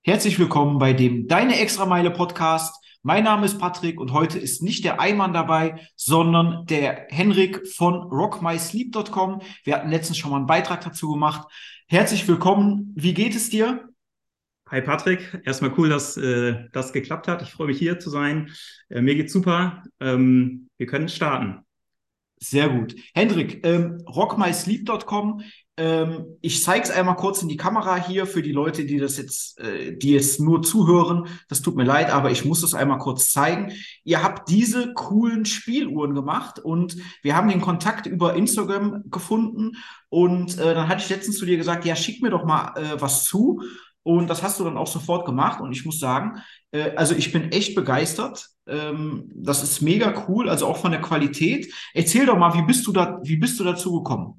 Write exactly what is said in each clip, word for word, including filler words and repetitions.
Herzlich willkommen bei dem Deine Extrameile Podcast. Mein Name ist Patrick und heute ist nicht der Ayman dabei, sondern der Henrik von rock my sleep Punkt com. Wir hatten letztens schon mal einen Beitrag dazu gemacht. Herzlich willkommen. Wie geht es dir? Hi Patrick, erstmal cool, dass äh, das geklappt hat. Ich freue mich hier zu sein. Äh, mir geht's super. Ähm, wir können starten. Sehr gut. Hendrik, ähm, rock my sleep Punkt com. Ähm, ich zeige es einmal kurz in die Kamera hier für die Leute, die das jetzt, äh, die jetzt nur zuhören. Das tut mir leid, aber ich muss es einmal kurz zeigen. Ihr habt diese coolen Spieluhren gemacht und wir haben den Kontakt über Instagram gefunden. Und äh, dann hatte ich letztens zu dir gesagt, ja, schick mir doch mal äh, was zu. Und das hast du dann auch sofort gemacht. Und ich muss sagen, äh, also ich bin echt begeistert. Ähm, das ist mega cool, also auch von der Qualität. Erzähl doch mal, wie bist du da, wie bist du dazu gekommen?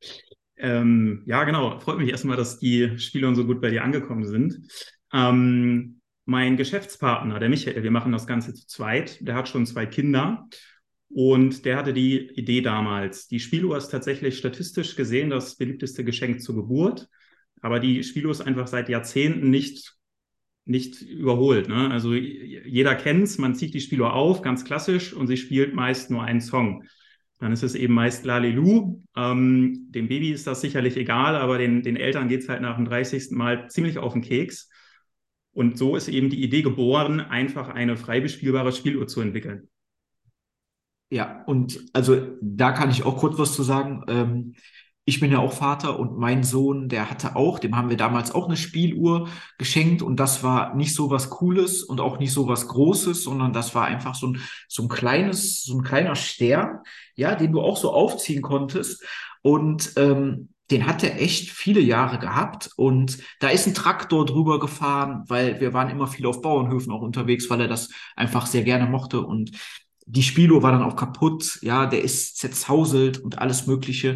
Ähm, ja, genau. Freut mich erstmal, dass die Spiele so gut bei dir angekommen sind. Ähm, mein Geschäftspartner, der Michael, wir machen das Ganze zu zweit. Der hat schon zwei Kinder und der hatte die Idee damals. Die Spieluhr ist tatsächlich statistisch gesehen das beliebteste Geschenk zur Geburt. Aber die Spieluhr ist einfach seit Jahrzehnten nicht nicht überholt. Ne? Also jeder kennt's, man zieht die Spieluhr auf, ganz klassisch, und sie spielt meist nur einen Song. Dann ist es eben meist Lalelu. Ähm, dem Baby ist das sicherlich egal, aber den, den Eltern geht's halt nach dem dreißigsten Mal ziemlich auf den Keks. Und so ist eben die Idee geboren, einfach eine frei bespielbare Spieluhr zu entwickeln. Ja, und also da kann ich auch kurz was zu sagen. Ähm, ich bin ja auch Vater und mein Sohn, der hatte auch, dem haben wir damals auch eine Spieluhr geschenkt und das war nicht so was Cooles und auch nicht so was Großes, sondern das war einfach so ein, so ein kleines, so ein kleiner Stern, ja, den du auch so aufziehen konntest und ähm, den hat er echt viele Jahre gehabt und da ist ein Traktor drüber gefahren, weil wir waren immer viel auf Bauernhöfen auch unterwegs, weil er das einfach sehr gerne mochte und die Spieluhr war dann auch kaputt, ja, der ist zerzauselt und alles Mögliche.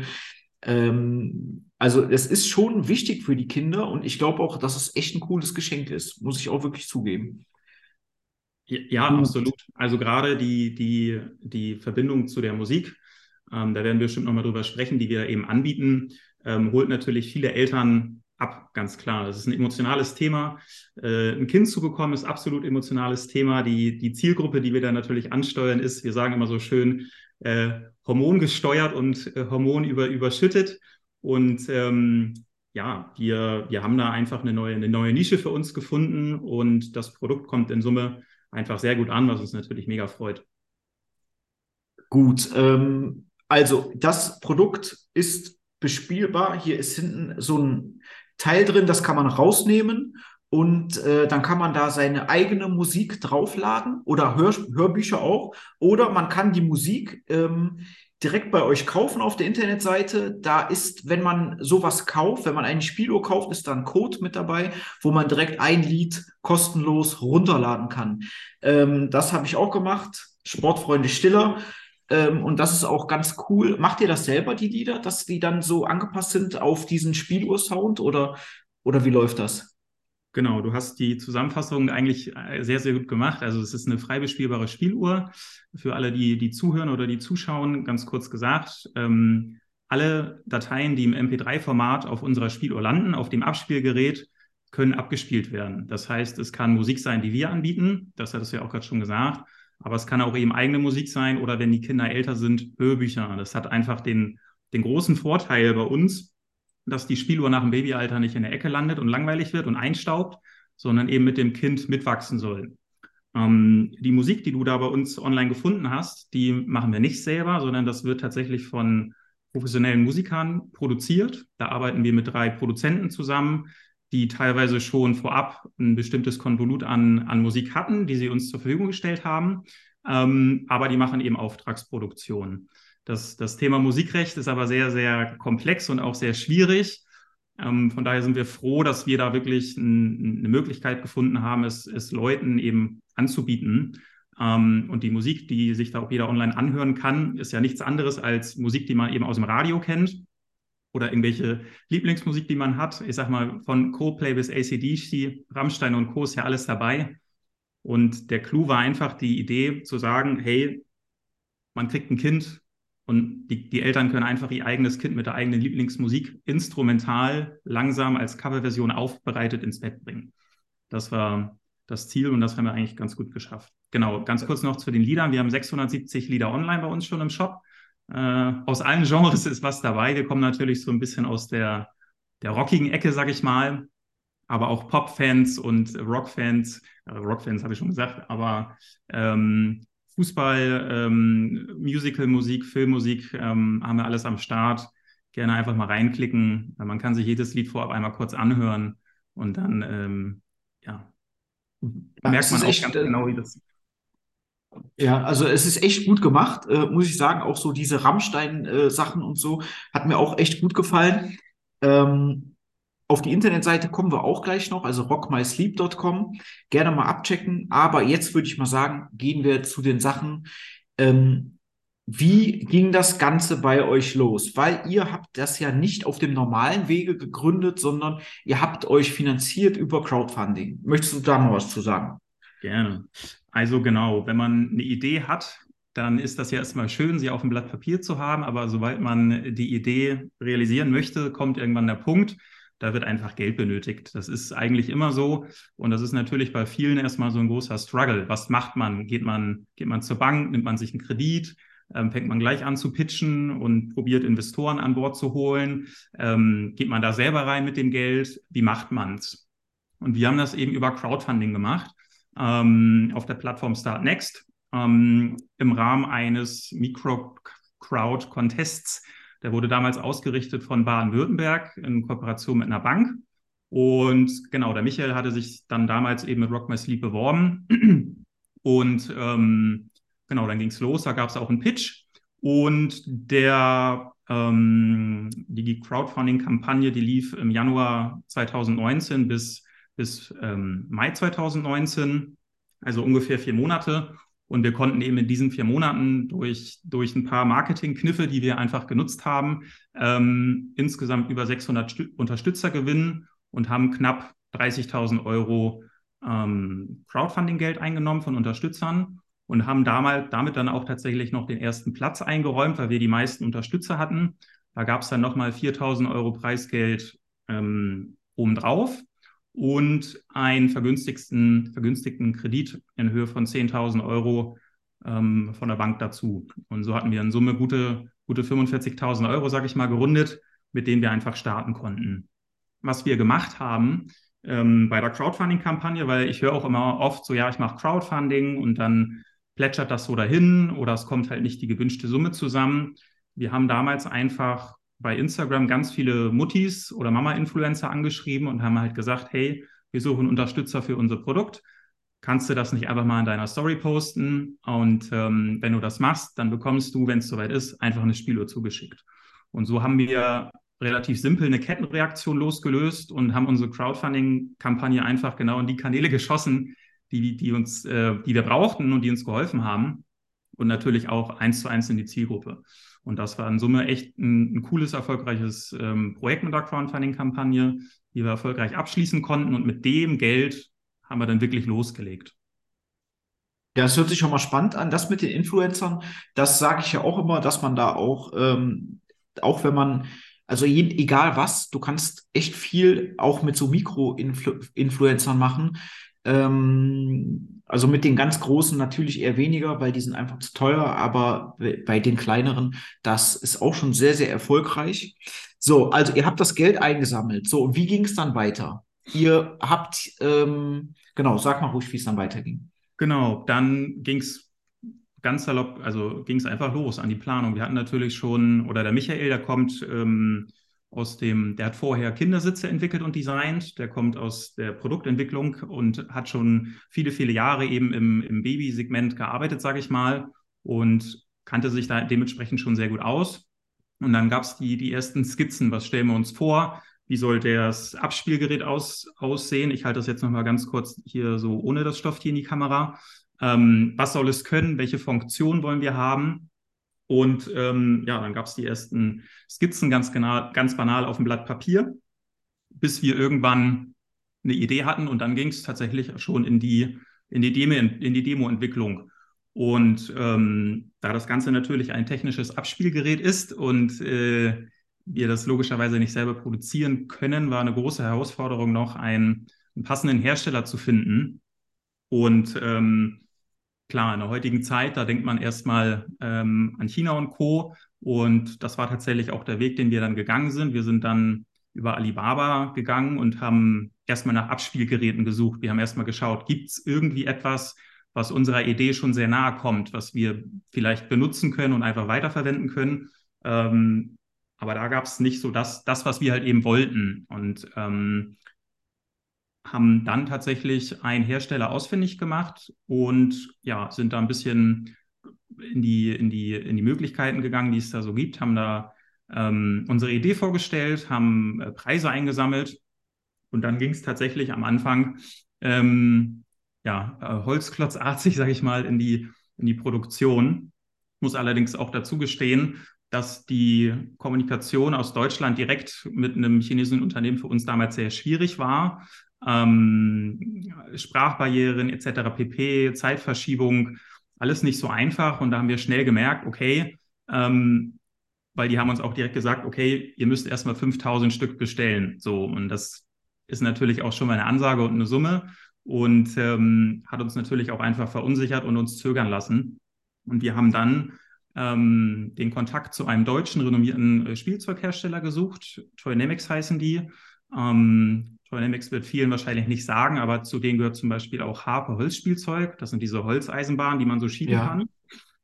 Ähm, also es ist schon wichtig für die Kinder und ich glaube auch, dass es echt ein cooles Geschenk ist, muss ich auch wirklich zugeben. Ja, Gut. absolut. Also gerade die, die, die Verbindung zu der Musik, ähm, da werden wir bestimmt nochmal drüber sprechen, die wir eben anbieten, ähm, holt natürlich viele Eltern ab, ganz klar. Das ist ein emotionales Thema. Äh, ein Kind zu bekommen ist absolut emotionales Thema. Die, die Zielgruppe, die wir da natürlich ansteuern, ist, wir sagen immer so schön, äh, hormongesteuert und äh, hormonüber, überschüttet. Und ähm, ja, wir, wir haben da einfach eine neue, eine neue Nische für uns gefunden und das Produkt kommt in Summe einfach sehr gut an, was uns natürlich mega freut. Gut, ähm, also das Produkt ist bespielbar. Hier ist hinten so ein Teil drin, das kann man rausnehmen und äh, dann kann man da seine eigene Musik draufladen oder Hör Hörbücher auch. Oder man kann die Musik ähm, direkt bei euch kaufen auf der Internetseite. Da ist, wenn man sowas kauft, wenn man eine Spieluhr kauft, ist da ein Code mit dabei, wo man direkt ein Lied kostenlos runterladen kann. Ähm, das habe ich auch gemacht. Sportfreunde Stiller. Ähm, und das ist auch ganz cool. Macht ihr das selber, die Lieder, dass die dann so angepasst sind auf diesen Spieluhr-Sound oder, oder wie läuft das? Genau, du hast die Zusammenfassung eigentlich äh, sehr, sehr gut gemacht. Also es ist eine frei bespielbare Spieluhr. Für alle, die, die zuhören oder die zuschauen, ganz kurz gesagt, ähm, alle Dateien, die im M P drei Format auf unserer Spieluhr landen, auf dem Abspielgerät, können abgespielt werden. Das heißt, es kann Musik sein, die wir anbieten. Das hattest du ja auch gerade schon gesagt. Aber es kann auch eben eigene Musik sein oder wenn die Kinder älter sind, Hörbücher. Das hat einfach den, den großen Vorteil bei uns, dass die Spieluhr nach dem Babyalter nicht in der Ecke landet und langweilig wird und einstaubt, sondern eben mit dem Kind mitwachsen soll. Ähm, die Musik, die du da bei uns online gefunden hast, die machen wir nicht selber, sondern das wird tatsächlich von professionellen Musikern produziert. Da arbeiten wir mit drei Produzenten zusammen, die teilweise schon vorab ein bestimmtes Konvolut an, an Musik hatten, die sie uns zur Verfügung gestellt haben. Ähm, aber die machen eben Auftragsproduktionen. Das, das Thema Musikrecht ist aber sehr, sehr komplex und auch sehr schwierig. Ähm, von daher sind wir froh, dass wir da wirklich ein, eine Möglichkeit gefunden haben, es, es Leuten eben anzubieten. Ähm, und die Musik, die sich da auch jeder online anhören kann, ist ja nichts anderes als Musik, die man eben aus dem Radio kennt oder irgendwelche Lieblingsmusik, die man hat. Ich sag mal, von Coldplay bis A C D C, Rammstein und Co. ist ja alles dabei. Und der Clou war einfach die Idee zu sagen, hey, man kriegt ein Kind und die, die Eltern können einfach ihr eigenes Kind mit der eigenen Lieblingsmusik instrumental langsam als Coverversion aufbereitet ins Bett bringen. Das war das Ziel und das haben wir eigentlich ganz gut geschafft. Genau, ganz kurz noch zu den Liedern. Wir haben sechshundertsiebzig Lieder online bei uns schon im Shop. Äh, aus allen Genres ist was dabei. Wir kommen natürlich so ein bisschen aus der, der rockigen Ecke, sag ich mal, aber auch Pop-Fans und Rock-Fans, äh, Rock-Fans habe ich schon gesagt, aber ähm, Fußball, ähm, Musical-Musik, Filmmusik ähm, haben wir alles am Start. Gerne einfach mal reinklicken. Man kann sich jedes Lied vorab einmal kurz anhören und dann ähm, ja, Ja, merkt es man ist auch echt, ganz äh, genau, wie das. ja, also es ist echt gut gemacht, äh, muss ich sagen. Auch so diese Rammstein-Sachen und so hat mir auch echt gut gefallen. Ähm, auf die Internetseite kommen wir auch gleich noch, also rock my sleep punkt com. Gerne mal abchecken. Aber jetzt würde ich mal sagen, gehen wir zu den Sachen. Ähm, Wie ging das Ganze bei euch los? Weil ihr habt das ja nicht auf dem normalen Wege gegründet, sondern ihr habt euch finanziert über Crowdfunding. Möchtest du da mal was zu sagen? Gerne. Also genau, wenn man eine Idee hat, dann ist das ja erstmal schön, sie auf dem Blatt Papier zu haben, aber sobald man die Idee realisieren möchte, kommt irgendwann der Punkt, da wird einfach Geld benötigt. Das ist eigentlich immer so und das ist natürlich bei vielen erstmal so ein großer Struggle. Was macht man? Geht man, geht man zur Bank, nimmt man sich einen Kredit, ähm, fängt man gleich an zu pitchen und probiert Investoren an Bord zu holen? Ähm, geht man da selber rein mit dem Geld? Wie macht man's? Und wir haben das eben über Crowdfunding gemacht ähm, auf der Plattform Start Next ähm, im Rahmen eines Micro-Crowd-Contests. Der wurde damals ausgerichtet von Baden-Württemberg in Kooperation mit einer Bank. Und genau, der Michael hatte sich dann damals eben mit Rock My Sleep beworben. Und ähm, genau, dann ging es los. Da gab es auch einen Pitch. Und der, ähm, die Crowdfunding-Kampagne, die lief im Januar zweitausendneunzehn bis bis ähm, Mai zweitausendneunzehn, also ungefähr vier Monate. Und wir konnten eben in diesen vier Monaten durch, durch ein paar Marketingkniffe, die wir einfach genutzt haben, ähm, insgesamt über sechshundert Stü- Unterstützer gewinnen und haben knapp dreißigtausend Euro ähm, Crowdfunding-Geld eingenommen von Unterstützern und haben damals, damit dann auch tatsächlich noch den ersten Platz eingeräumt, weil wir die meisten Unterstützer hatten. Da gab es dann nochmal viertausend Euro Preisgeld ähm, obendrauf und einen vergünstigten, vergünstigten Kredit in Höhe von zehntausend Euro ähm, von der Bank dazu. Und so hatten wir in Summe gute, gute fünfundvierzigtausend Euro, sage ich mal, gerundet, mit denen wir einfach starten konnten. Was wir gemacht haben ähm, bei der Crowdfunding-Kampagne, weil ich höre auch immer oft so, ja, ich mache Crowdfunding und dann plätschert das so dahin oder es kommt halt nicht die gewünschte Summe zusammen. Wir haben damals einfach bei Instagram ganz viele Muttis oder Mama-Influencer angeschrieben und haben halt gesagt, hey, wir suchen Unterstützer für unser Produkt. Kannst du das nicht einfach mal in deiner Story posten? Und ähm, wenn du das machst, dann bekommst du, wenn es soweit ist, einfach eine Spieluhr zugeschickt. Und so haben wir relativ simpel eine Kettenreaktion losgelöst und haben unsere Crowdfunding-Kampagne einfach genau in die Kanäle geschossen, die, die uns, äh, die wir brauchten und die uns geholfen haben. Und natürlich auch eins zu eins in die Zielgruppe. Und das war in Summe echt ein, ein cooles, erfolgreiches ähm, Projekt mit der Crowdfunding-Kampagne, die wir erfolgreich abschließen konnten. Und mit dem Geld haben wir dann wirklich losgelegt. Ja, es hört sich schon mal spannend an. Das mit den Influencern, das sage ich ja auch immer, dass man da auch, ähm, auch wenn man, also je, egal was, du kannst echt viel auch mit so Mikro-Influencern machen. Ähm, also mit den ganz großen natürlich eher weniger, weil die sind einfach zu teuer, aber bei den kleineren, das ist auch schon sehr, sehr erfolgreich. So, also ihr habt das Geld eingesammelt. So, und wie ging es dann weiter? Ihr habt, ähm, genau, sag mal ruhig, wie es dann weiterging. Genau, dann ging es ganz salopp, also ging es einfach los an die Planung. Wir hatten natürlich schon, oder der Michael, der kommt ähm, aus dem, der hat vorher Kindersitze entwickelt und designt, der kommt aus der Produktentwicklung und hat schon viele, viele Jahre eben im, im Babysegment gearbeitet, sage ich mal, und kannte sich da dementsprechend schon sehr gut aus. Und dann gab es die, die ersten Skizzen, was stellen wir uns vor? Wie soll das Abspielgerät aus, aussehen? Ich halte das jetzt nochmal ganz kurz hier so ohne das Stofftier in die Kamera. Ähm, was soll es können? Welche Funktion wollen wir haben? Und ähm, ja, dann gab es die ersten Skizzen ganz, genau, ganz banal auf dem Blatt Papier, bis wir irgendwann eine Idee hatten und dann ging es tatsächlich schon in die, in die Demo, in die Demo-Entwicklung. Und ähm, da das Ganze natürlich ein technisches Abspielgerät ist und äh, wir das logischerweise nicht selber produzieren können, war eine große Herausforderung noch, ein einen passenden Hersteller zu finden. Und ähm, klar, in der heutigen Zeit, da denkt man erstmal ähm, an China und Co. Und das war tatsächlich auch der Weg, den wir dann gegangen sind. Wir sind dann über Alibaba gegangen und haben erstmal nach Abspielgeräten gesucht. Wir haben erstmal geschaut, gibt es irgendwie etwas, was unserer Idee schon sehr nahe kommt, was wir vielleicht benutzen können und einfach weiterverwenden können. Ähm, aber da gab es nicht so das, das, was wir halt eben wollten. Und ähm, haben dann tatsächlich einen Hersteller ausfindig gemacht und ja, sind da ein bisschen in die, in die, in die Möglichkeiten gegangen, die es da so gibt, haben da ähm, unsere Idee vorgestellt, haben äh, Preise eingesammelt und dann ging es tatsächlich am Anfang ähm, ja, äh, holzklotzartig, sage ich mal, in die, in die Produktion. Muss allerdings auch dazu gestehen, dass die Kommunikation aus Deutschland direkt mit einem chinesischen Unternehmen für uns damals sehr schwierig war. Ähm, Sprachbarrieren et cetera pp, Zeitverschiebung, alles nicht so einfach. Und da haben wir schnell gemerkt, okay, ähm, weil die haben uns auch direkt gesagt, okay, ihr müsst erstmal fünftausend Stück bestellen. So, und das ist natürlich auch schon mal eine Ansage und eine Summe und ähm, hat uns natürlich auch einfach verunsichert und uns zögern lassen. Und wir haben dann ähm, den Kontakt zu einem deutschen renommierten äh, Spielzeughersteller gesucht. Toynamics heißen die. Ähm, Toynamics wird vielen wahrscheinlich nicht sagen, aber zu denen gehört zum Beispiel auch Harpe Holzspielzeug. Das sind diese Holzeisenbahnen, die man so schieben Ja. kann.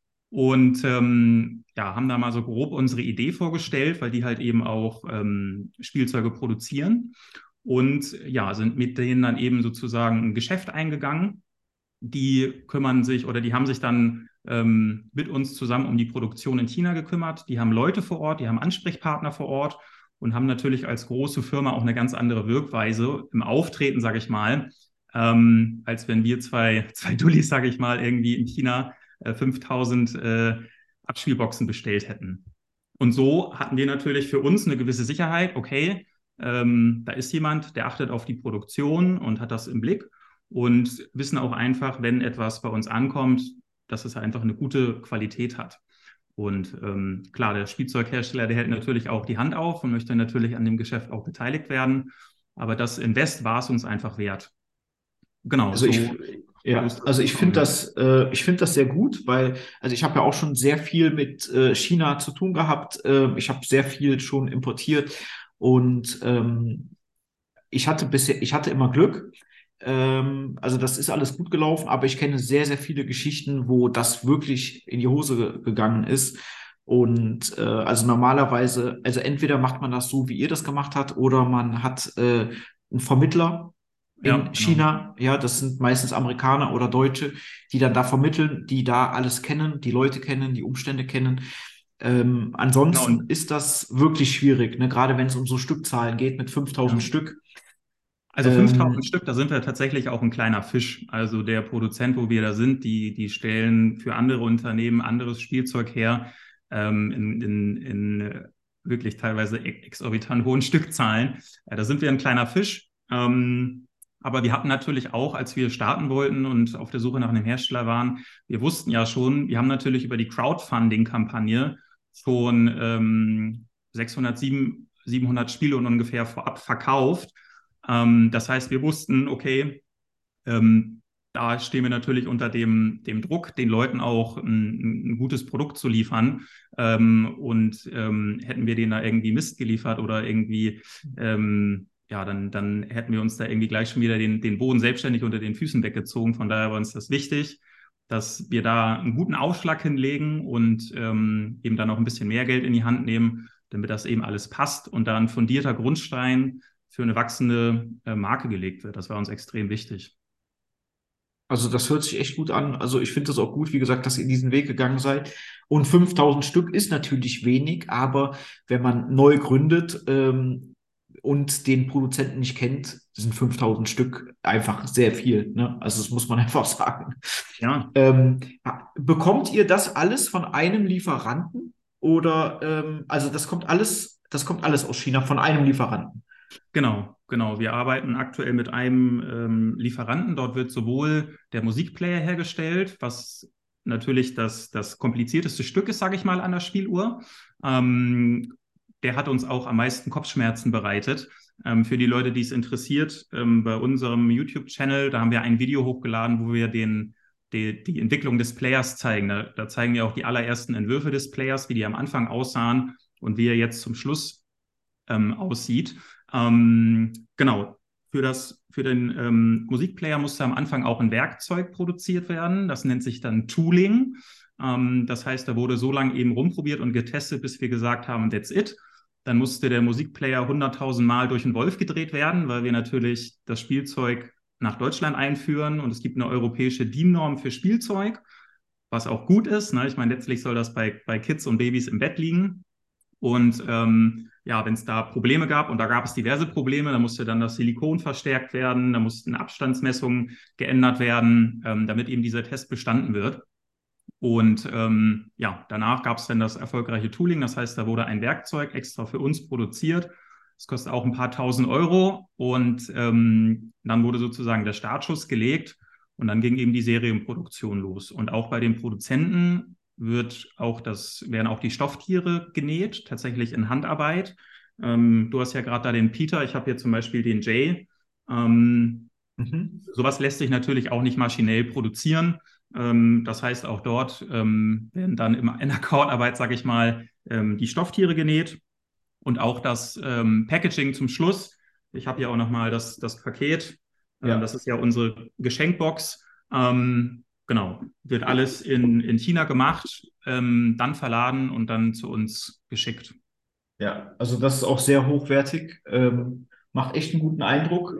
Und ähm, ja, haben da mal so grob unsere Idee vorgestellt, weil die halt eben auch ähm, Spielzeuge produzieren. Und ja, sind mit denen dann eben sozusagen ein Geschäft eingegangen. Die kümmern sich oder die haben sich dann ähm, mit uns zusammen um die Produktion in China gekümmert. Die haben Leute vor Ort, die haben Ansprechpartner vor Ort und haben natürlich als große Firma auch eine ganz andere Wirkweise im Auftreten, sage ich mal, ähm, als wenn wir zwei, zwei Dullis, sage ich mal, irgendwie in China äh, fünftausend äh, Abspielboxen bestellt hätten. Und so hatten wir natürlich für uns eine gewisse Sicherheit, okay, ähm, da ist jemand, der achtet auf die Produktion und hat das im Blick und wissen auch einfach, wenn etwas bei uns ankommt, dass es einfach eine gute Qualität hat. Und ähm, klar, der Spielzeughersteller, der hält natürlich auch die Hand auf und möchte natürlich an dem Geschäft auch beteiligt werden. Aber das Invest war es uns einfach wert. Genau, Also ich, so, so ist ja, das also ich finde gekommen. das, äh, ich finde das sehr gut, weil, also ich habe ja auch schon sehr viel mit äh, China zu tun gehabt. Äh, ich habe sehr viel schon importiert und ähm, ich hatte bisher, ich hatte immer Glück. Ähm, also das ist alles gut gelaufen, aber ich kenne sehr, sehr viele Geschichten, wo das wirklich in die Hose ge- gegangen ist. Und äh, also normalerweise, also entweder macht man das so, wie ihr das gemacht habt, oder man hat äh, einen Vermittler Ja, in genau. China. Ja, das sind meistens Amerikaner oder Deutsche, die dann da vermitteln, die da alles kennen, die Leute kennen, die Umstände kennen. Ähm, Genau, ansonsten und ist das wirklich schwierig, ne? Gerade wenn es um so Stückzahlen geht mit fünftausend ja. Stück. Also fünftausend Ähm, Stück, da sind wir tatsächlich auch ein kleiner Fisch. Also der Produzent, wo wir da sind, die, die stellen für andere Unternehmen anderes Spielzeug her, ähm, in, in, in äh, wirklich teilweise ex- exorbitant hohen Stückzahlen. Ja, da sind wir ein kleiner Fisch. Ähm, aber wir hatten natürlich auch, als wir starten wollten und auf der Suche nach einem Hersteller waren, wir wussten ja schon, wir haben natürlich über die Crowdfunding-Kampagne schon ähm, sechshundert, siebenhundert Spiele ungefähr vorab verkauft. Ähm, das heißt, wir wussten, okay, ähm, da stehen wir natürlich unter dem, dem Druck, den Leuten auch ein, ein gutes Produkt zu liefern. Ähm, und ähm, hätten wir denen da irgendwie Mist geliefert oder irgendwie, ähm, ja, dann, dann hätten wir uns da irgendwie gleich schon wieder den, den Boden selbstständig unter den Füßen weggezogen. Von daher war uns das wichtig, dass wir da einen guten Aufschlag hinlegen und ähm, eben dann auch ein bisschen mehr Geld in die Hand nehmen, damit das eben alles passt und da ein fundierter Grundstein für eine wachsende äh, Marke gelegt wird. Das war uns extrem wichtig. also das hört sich echt gut an. Also ich finde das auch gut, wie gesagt, dass ihr diesen Weg gegangen seid. Und fünftausend Stück ist natürlich wenig, aber wenn man neu gründet ähm, und den Produzenten nicht kennt, sind fünftausend Stück einfach sehr viel. Ne? Also das muss man einfach sagen. Ja, Ähm, bekommt ihr das alles von einem Lieferanten oder ähm, also das kommt alles, das kommt alles aus China von einem Lieferanten? genau, genau. Wir arbeiten aktuell mit einem ähm, Lieferanten. Dort wird sowohl der Musikplayer hergestellt, was natürlich das, das komplizierteste Stück ist, sage ich mal, an der Spieluhr. Ähm, der hat uns auch am meisten Kopfschmerzen bereitet. Ähm, für die Leute, die es interessiert, ähm, bei unserem YouTube-Channel, da haben wir ein Video hochgeladen, wo wir den, die, die Entwicklung des Players zeigen. Da, da zeigen wir auch die allerersten Entwürfe des Players, wie die am Anfang aussahen und wie er jetzt zum Schluss ähm, aussieht. Ähm, genau. Für, das, für den ähm, Musikplayer musste am Anfang auch ein Werkzeug produziert werden. Das nennt sich dann Tooling. Ähm, das heißt, da wurde so lange eben rumprobiert und getestet, bis wir gesagt haben, that's it. Dann musste der Musikplayer hunderttausend Mal durch den Wolf gedreht werden, weil wir natürlich das Spielzeug nach Deutschland einführen und es gibt eine europäische D I N-Norm für Spielzeug, was auch gut ist. Ne? Ich meine, letztlich soll das bei, bei Kids und Babys im Bett liegen. Und ähm, ja, wenn es da Probleme gab, und da gab es diverse Probleme, da musste dann das Silikon verstärkt werden, da mussten Abstandsmessungen geändert werden, ähm, damit eben dieser Test bestanden wird. Und ähm, ja, danach gab es dann das erfolgreiche Tooling, das heißt, da wurde ein Werkzeug extra für uns produziert. Das kostet auch ein paar tausend Euro und ähm, dann wurde sozusagen der Startschuss gelegt und dann ging eben die Serienproduktion los. Und auch bei den Produzenten wird auch das, werden auch die Stofftiere genäht, tatsächlich in Handarbeit. Ähm, du hast ja gerade da den Peter, ich habe hier zum Beispiel den Jay. Ähm, Mhm. sowas lässt sich natürlich auch nicht maschinell produzieren. Ähm, das heißt, auch dort ähm, werden dann im, in der Akkordarbeit, sage ich mal, ähm, die Stofftiere genäht und auch das ähm, Packaging zum Schluss. Ich habe hier auch nochmal das, das Paket. Ähm, Ja. das ist ja unsere Geschenkbox. Ähm, genau, wird alles in, in China gemacht, ähm, dann verladen und dann zu uns geschickt. Ja, also das ist auch sehr hochwertig, ähm, macht echt einen guten Eindruck.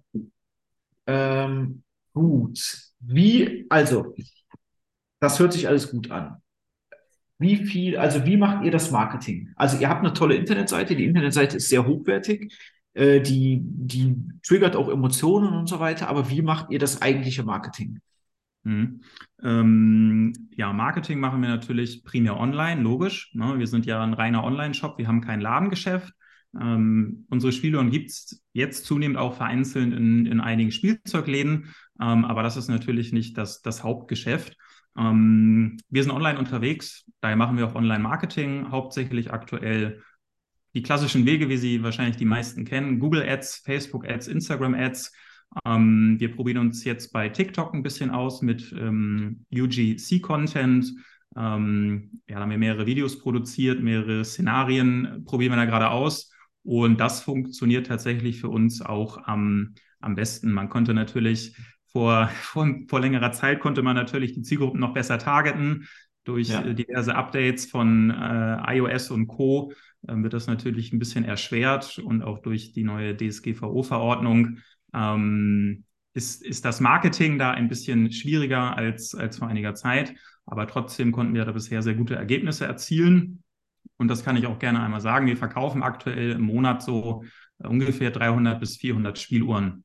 Ähm, gut. Wie, also, das hört sich alles gut an. Wie viel, also wie macht ihr das Marketing? Also ihr habt eine tolle Internetseite, die Internetseite ist sehr hochwertig, äh, die, die triggert auch Emotionen und so weiter, aber wie macht ihr das eigentliche Marketing? Mhm. Ähm, ja, Marketing machen wir natürlich primär online, logisch. Ne? Wir sind ja ein reiner Online-Shop, wir haben kein Ladengeschäft. Ähm, unsere Spiele gibt es jetzt zunehmend auch vereinzelt in, in einigen Spielzeugläden, ähm, aber das ist natürlich nicht das, das Hauptgeschäft. Ähm, wir sind online unterwegs, daher machen wir auch Online-Marketing, hauptsächlich aktuell die klassischen Wege, wie Sie wahrscheinlich die meisten kennen, Google Ads, Facebook Ads, Instagram Ads. Ähm, wir probieren uns jetzt bei TikTok ein bisschen aus mit ähm, U G C-Content. Ähm, ja, da haben wir mehrere Videos produziert, mehrere Szenarien probieren wir da gerade aus. Und das funktioniert tatsächlich für uns auch am, am besten. Man konnte natürlich vor, vor, vor längerer Zeit konnte man natürlich die Zielgruppen noch besser targeten. Durch äh, Ja, diverse Updates von äh, iOS und Co. Äh, wird das natürlich ein bisschen erschwert und auch durch die neue D S G V O-Verordnung ähm, ist, ist das Marketing da ein bisschen schwieriger als, als vor einiger Zeit. Aber trotzdem konnten wir da bisher sehr gute Ergebnisse erzielen. Und das kann ich auch gerne einmal sagen. Wir verkaufen aktuell im Monat so ungefähr dreihundert bis vierhundert Spieluhren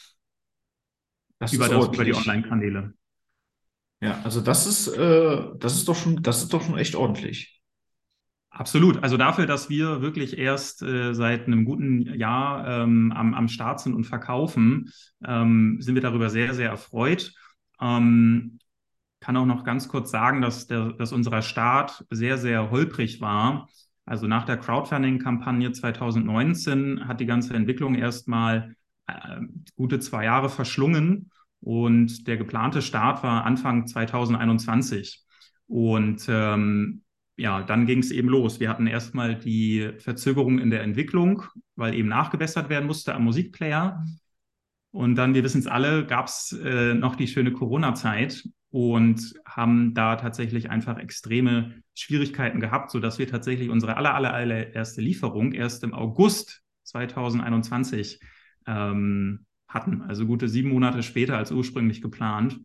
das über ist das, über die ordentlich. Online-Kanäle. Ja, also das ist, äh, das ist doch schon, das ist doch schon echt ordentlich. Absolut. Also dafür, dass wir wirklich erst äh, seit einem guten Jahr ähm, am, am Start sind und verkaufen, ähm, sind wir darüber sehr, sehr erfreut. Ähm, kann auch noch ganz kurz sagen, dass, der, dass unser Start sehr, sehr holprig war. Also nach der Crowdfunding-Kampagne zwanzig neunzehn hat die ganze Entwicklung erstmal äh, gute zwei Jahre verschlungen und der geplante Start war Anfang zwanzig einundzwanzig. Und ähm, ja, dann ging es eben los. Wir hatten erstmal die Verzögerung in der Entwicklung, weil eben nachgebessert werden musste am Musikplayer. Und dann, wir wissen es alle, gab es äh, noch die schöne Corona-Zeit und haben da tatsächlich einfach extreme Schwierigkeiten gehabt, sodass wir tatsächlich unsere aller, aller, allererste Lieferung erst im August zwanzig einundzwanzig ähm, hatten. Also gute sieben Monate später als ursprünglich geplant.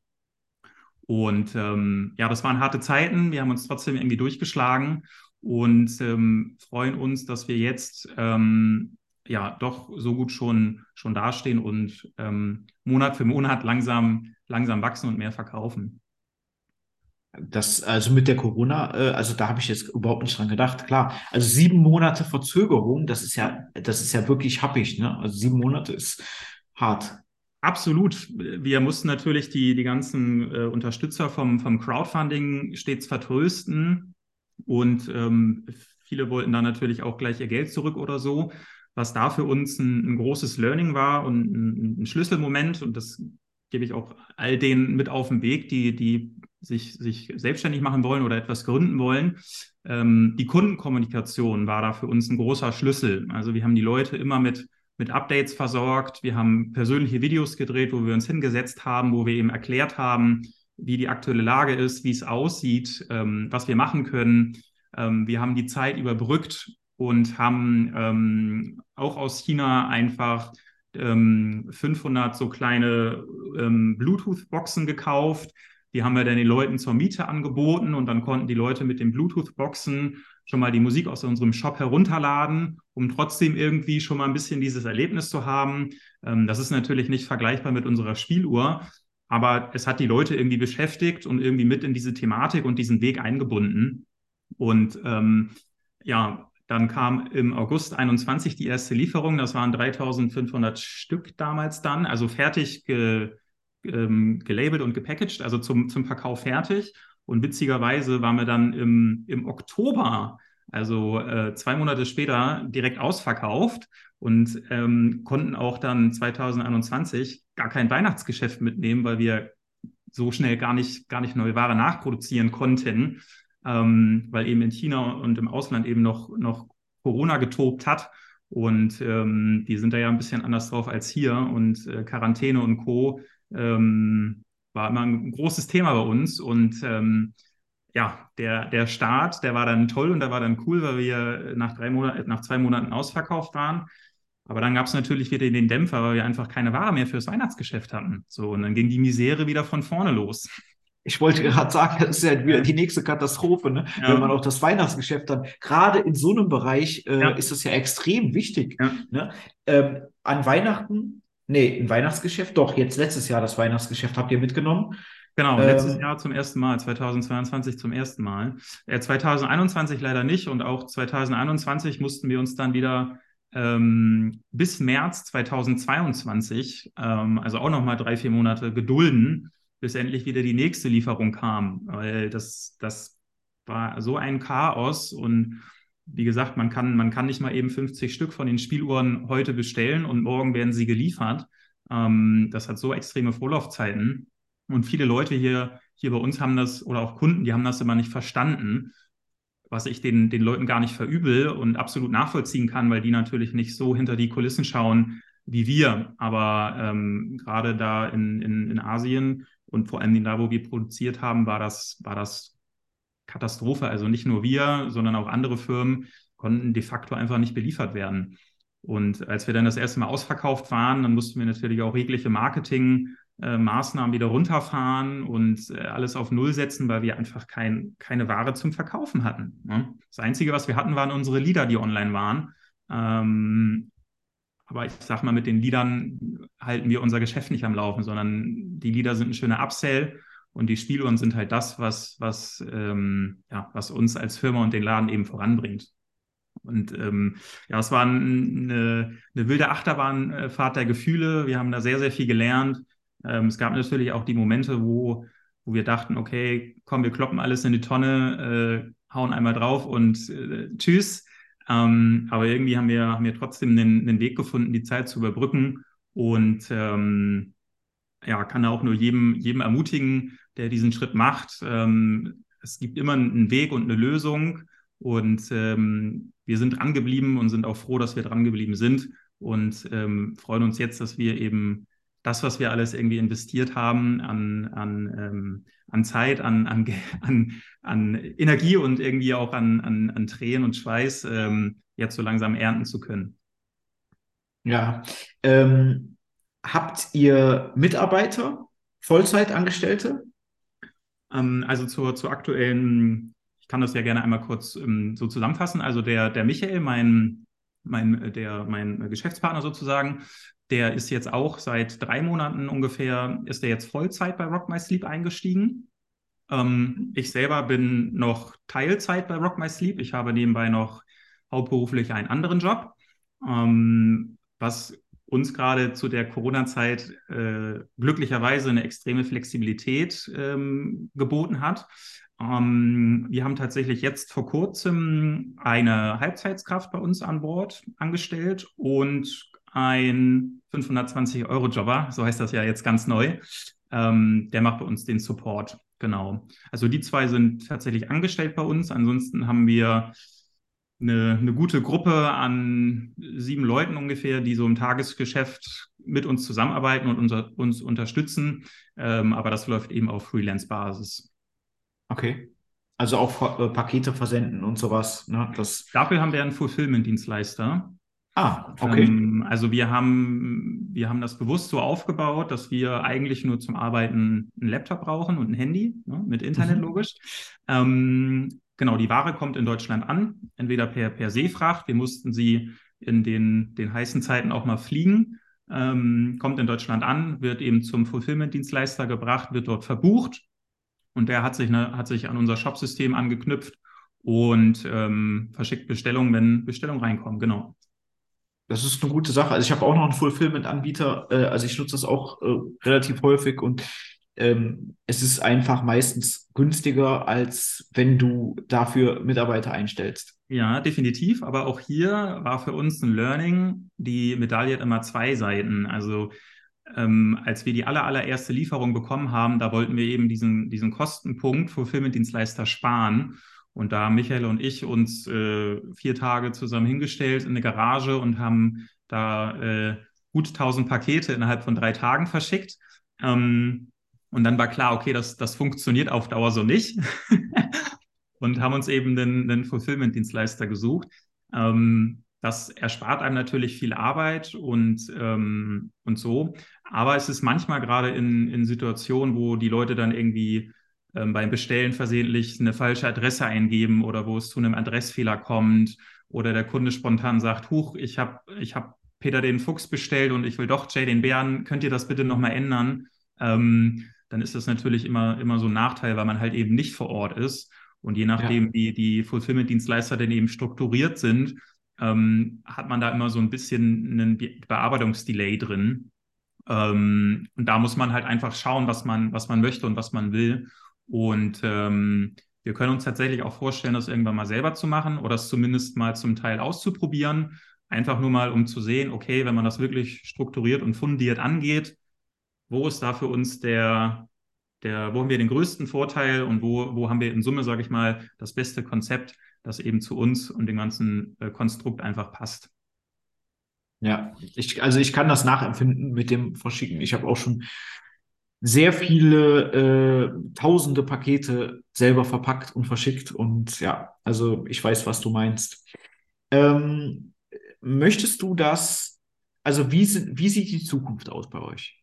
Und ähm, ja, das waren harte Zeiten. Wir haben uns trotzdem irgendwie durchgeschlagen und ähm, freuen uns, dass wir jetzt ähm, ja doch so gut schon, schon dastehen und ähm, Monat für Monat langsam, langsam wachsen und mehr verkaufen. Das, also mit der Corona, äh, also da habe ich jetzt überhaupt nicht dran gedacht. Klar, also sieben Monate Verzögerung, das ist ja, das ist ja wirklich happig, ne? Also sieben Monate ist hart. Absolut. Wir mussten natürlich die, die ganzen äh, Unterstützer vom, vom Crowdfunding stets vertrösten und ähm, viele wollten dann natürlich auch gleich ihr Geld zurück oder so, was da für uns ein, ein großes Learning war und ein, ein Schlüsselmoment, und das gebe ich auch all denen mit auf den Weg, die, die sich, sich selbstständig machen wollen oder etwas gründen wollen. Ähm, die Kundenkommunikation war da für uns ein großer Schlüssel. Also wir haben die Leute immer mit, mit Updates versorgt. Wir haben persönliche Videos gedreht, wo wir uns hingesetzt haben, wo wir eben erklärt haben, wie die aktuelle Lage ist, wie es aussieht, ähm, was wir machen können. Ähm, wir haben die Zeit überbrückt und haben ähm, auch aus China einfach ähm, fünfhundert so kleine ähm, Bluetooth-Boxen gekauft. Die haben wir dann den Leuten zur Miete angeboten, und dann konnten die Leute mit den Bluetooth-Boxen schon mal die Musik aus unserem Shop herunterladen, um trotzdem irgendwie schon mal ein bisschen dieses Erlebnis zu haben. Ähm, das ist natürlich nicht vergleichbar mit unserer Spieluhr, aber es hat die Leute irgendwie beschäftigt und irgendwie mit in diese Thematik und diesen Weg eingebunden. Und ähm, ja, dann kam im August einundzwanzig die erste Lieferung. Das waren dreitausendfünfhundert Stück damals dann, also fertig ge, ähm, gelabelt und gepackaged, also zum, zum Verkauf fertig. Und witzigerweise waren wir dann im, im Oktober, also äh, zwei Monate später, direkt ausverkauft und ähm, konnten auch dann zweitausendeinundzwanzig gar kein Weihnachtsgeschäft mitnehmen, weil wir so schnell gar nicht, gar nicht neue Ware nachproduzieren konnten, ähm, weil eben in China und im Ausland eben noch, noch Corona getobt hat. Und ähm, die sind da ja ein bisschen anders drauf als hier. Und äh, Quarantäne und Co. Ähm, war immer ein großes Thema bei uns. Und ähm, ja, der, der Start, der war dann toll und der war dann cool, weil wir nach drei Monaten, nach zwei Monaten ausverkauft waren. Aber dann gab es natürlich wieder den Dämpfer, weil wir einfach keine Ware mehr fürs Weihnachtsgeschäft hatten. So, und dann ging die Misere wieder von vorne los. Ich wollte gerade sagen, das ist ja wieder Ja, die nächste Katastrophe, ne? Wenn man ja, auch das Weihnachtsgeschäft dann, gerade in so einem Bereich, äh, ja. ist es ja extrem wichtig, Ja. ne? Ähm, an Weihnachten, nee, ein Weihnachtsgeschäft, doch, jetzt letztes Jahr das Weihnachtsgeschäft habt ihr mitgenommen. Genau, letztes Ähm, Jahr zum ersten Mal, zweitausendzweiundzwanzig zum ersten Mal. Äh, zweitausendeinundzwanzig leider nicht, und auch zweitausendeinundzwanzig mussten wir uns dann wieder ähm, bis März zweitausendzweiundzwanzig, ähm, also auch nochmal drei, vier Monate gedulden, bis endlich wieder die nächste Lieferung kam. Weil das, das war so ein Chaos, und wie gesagt, man kann, man kann nicht mal eben fünfzig Stück von den Spieluhren heute bestellen und morgen werden sie geliefert. Ähm, das hat so extreme Vorlaufzeiten. Und viele Leute hier, hier bei uns haben das, oder auch Kunden, die haben das immer nicht verstanden, was ich den, den Leuten gar nicht verübel und absolut nachvollziehen kann, weil die natürlich nicht so hinter die Kulissen schauen wie wir. Aber ähm, gerade da in, in, in Asien und vor allem da, wo wir produziert haben, war das, war das Katastrophe. Also nicht nur wir, sondern auch andere Firmen konnten de facto einfach nicht beliefert werden. Und als wir dann das erste Mal ausverkauft waren, dann mussten wir natürlich auch jegliche Marketing-Maßnahmen wieder runterfahren und äh, alles auf Null setzen, weil wir einfach kein, keine Ware zum Verkaufen hatten. Ne? Das Einzige, was wir hatten, waren unsere Lieder, die online waren. Ähm, aber ich sag mal, mit den Liedern halten wir unser Geschäft nicht am Laufen, sondern die Lieder sind ein schöner Upsell, und die Spieluhren sind halt das, was, was, ähm, ja, was uns als Firma und den Laden eben voranbringt. Und ähm, ja, es war eine, eine wilde Achterbahnfahrt der Gefühle. Wir haben da sehr, sehr viel gelernt. Ähm, es gab natürlich auch die Momente, wo, wo wir dachten, okay, komm, wir kloppen alles in die Tonne, äh, hauen einmal drauf und äh, tschüss. Ähm, aber irgendwie haben wir, haben wir trotzdem den, den Weg gefunden, die Zeit zu überbrücken. Und ähm, ja, kann auch nur jedem, jedem ermutigen, der diesen Schritt macht. Ähm, es gibt immer einen Weg und eine Lösung. Und ähm, wir sind dran geblieben und sind auch froh, dass wir dran geblieben sind. Und ähm, freuen uns jetzt, dass wir eben das, was wir alles irgendwie investiert haben an, an, ähm, an Zeit, an, an, an, an Energie und irgendwie auch an, an, an Tränen und Schweiß, ähm, jetzt so langsam ernten zu können. ja. Ähm, habt ihr Mitarbeiter, Vollzeitangestellte? Ähm, also zur, zur aktuellen, ich kann das ja gerne einmal kurz ähm, so zusammenfassen. Also der, der Michael, mein, mein, äh, der, mein Geschäftspartner sozusagen, der ist jetzt auch seit drei Monaten ungefähr, ist er jetzt Vollzeit bei Rock My Sleep eingestiegen. Ähm, ich selber bin noch Teilzeit bei Rock My Sleep. Ich habe nebenbei noch hauptberuflich einen anderen Job. Ähm, was uns gerade zu der Corona-Zeit äh, glücklicherweise eine extreme Flexibilität ähm, geboten hat. Ähm, wir haben tatsächlich jetzt vor kurzem eine Halbzeitskraft bei uns an Bord angestellt und ein fünfhundertzwanzig-Euro-Jobber, so heißt das ja jetzt ganz neu, ähm, der macht bei uns den Support. Genau. Also die zwei sind tatsächlich angestellt bei uns. Ansonsten haben wir eine, eine gute Gruppe an sieben Leuten ungefähr, die so im Tagesgeschäft mit uns zusammenarbeiten und unser, uns unterstützen. Ähm, aber das läuft eben auf Freelance-Basis. Okay. Also auch äh, Pakete versenden und sowas, ne? Das, Dafür haben wir einen Fulfillment-Dienstleister. ah, okay. Ähm, also wir haben, wir haben das bewusst so aufgebaut, dass wir eigentlich nur zum Arbeiten einen Laptop brauchen und ein Handy, ne, mit Internet Mhm. logisch. Ähm, genau, die Ware kommt in Deutschland an, entweder per, per Seefracht. Wir mussten sie in den, den heißen Zeiten auch mal fliegen. Ähm, kommt in Deutschland an, wird eben zum Fulfillment-Dienstleister gebracht, wird dort verbucht und der hat sich, ne, hat sich an unser Shopsystem angeknüpft und ähm, verschickt Bestellungen, wenn Bestellungen reinkommen. Genau. Das ist eine gute Sache. Also ich habe auch noch einen Fulfillment-Anbieter. Äh, also ich nutze das auch äh, relativ häufig und ähm, es ist einfach meistens günstiger, als wenn du dafür Mitarbeiter einstellst. Ja, definitiv. Aber auch hier war für uns ein Learning, die Medaille hat immer zwei Seiten. Also ähm, als wir die aller, allererste Lieferung bekommen haben, da wollten wir eben diesen, diesen Kostenpunkt Fulfillment-Dienstleister sparen. Und da haben Michael und ich uns äh, vier Tage zusammen hingestellt in eine Garage und haben da äh, gut tausend Pakete innerhalb von drei Tagen verschickt. Ähm, und dann war klar, okay, das, das funktioniert auf Dauer so nicht. Und haben uns eben einen, einen Fulfillment-Dienstleister gesucht. Ähm, das erspart einem natürlich viel Arbeit und, ähm, und so. Aber es ist manchmal gerade in, in Situationen, wo die Leute dann irgendwie ähm, beim Bestellen versehentlich eine falsche Adresse eingeben oder wo es zu einem Adressfehler kommt oder der Kunde spontan sagt, Huch, ich habe ich hab Peter den Fuchs bestellt und ich will doch Jay den Bären, könnt ihr das bitte nochmal ändern? Ähm, dann ist das natürlich immer, immer so ein Nachteil, weil man halt eben nicht vor Ort ist. Und je Ja. nachdem, wie die Fulfillment-Dienstleister denn eben strukturiert sind, ähm, hat man da immer so ein bisschen einen Be Bearbeitungsdelay drin. Ähm, und da muss man halt einfach schauen, was man, was man möchte und was man will. Und ähm, wir können uns tatsächlich auch vorstellen, das irgendwann mal selber zu machen oder es zumindest mal zum Teil auszuprobieren. Einfach nur mal, um zu sehen, okay, wenn man das wirklich strukturiert und fundiert angeht, wo ist da für uns der, der, wo haben wir den größten Vorteil und wo, wo haben wir in Summe, sage ich mal, das beste Konzept, das eben zu uns und dem ganzen äh, Konstrukt einfach passt. Ja, ich, also ich kann das nachempfinden mit dem Verschicken. Ich habe auch schon sehr viele äh, tausende Pakete selber verpackt und verschickt und ja, also ich weiß, was du meinst. Ähm, möchtest du das, also wie, sind- wie sieht die Zukunft aus bei euch?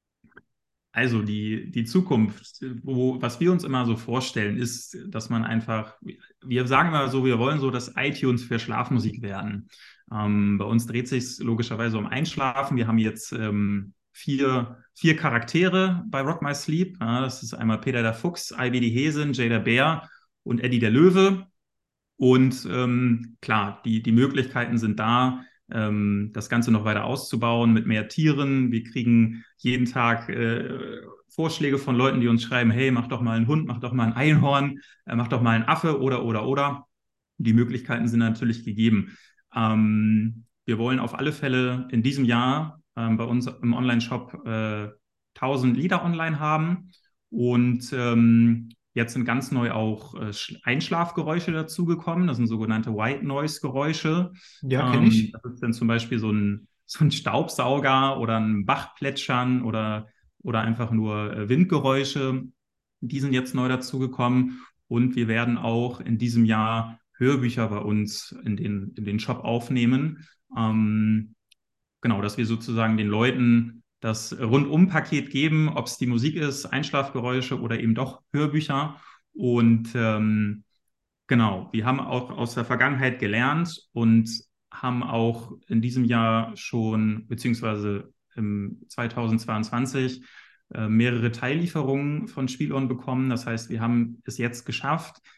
Also die, die Zukunft, wo, was wir uns immer so vorstellen, ist, dass man einfach, wir sagen immer so, wir wollen so das iTunes für Schlafmusik werden. Ähm, bei uns dreht sich logischerweise um Einschlafen. Wir haben jetzt ähm, vier, vier Charaktere bei Rock My Sleep. Ja, das ist einmal Peter der Fuchs, Ivy die Häsin, Jay der Bär und Eddie der Löwe. Und ähm, klar, die, die Möglichkeiten sind da, ähm, das Ganze noch weiter auszubauen mit mehr Tieren. Wir kriegen jeden Tag äh, Vorschläge von Leuten, die uns schreiben, hey, mach doch mal einen Hund, mach doch mal ein Einhorn, äh, mach doch mal einen Affe oder, oder, oder. Die Möglichkeiten sind natürlich gegeben. Ähm, wir wollen auf alle Fälle in diesem Jahr ähm, bei uns im Online-Shop äh, tausend Lieder online haben und ähm, jetzt sind ganz neu auch äh, Einschlafgeräusche dazugekommen. Das sind sogenannte White Noise Geräusche. Ja, kenne Ähm, ich. das ist dann zum Beispiel so ein, so ein Staubsauger oder ein Bachplätschern oder, oder einfach nur äh, Windgeräusche. Die sind jetzt neu dazugekommen. Und wir werden auch in diesem Jahr Hörbücher bei uns in den, in den Shop aufnehmen. Ähm, genau, dass wir sozusagen den Leuten das Rundum-Paket geben, ob es die Musik ist, Einschlafgeräusche oder eben doch Hörbücher. Und ähm, genau, wir haben auch aus der Vergangenheit gelernt und haben auch in diesem Jahr schon, beziehungsweise im zweitausendzweiundzwanzig, äh, mehrere Teillieferungen von Spieluhren bekommen. Das heißt, wir haben es jetzt geschafft,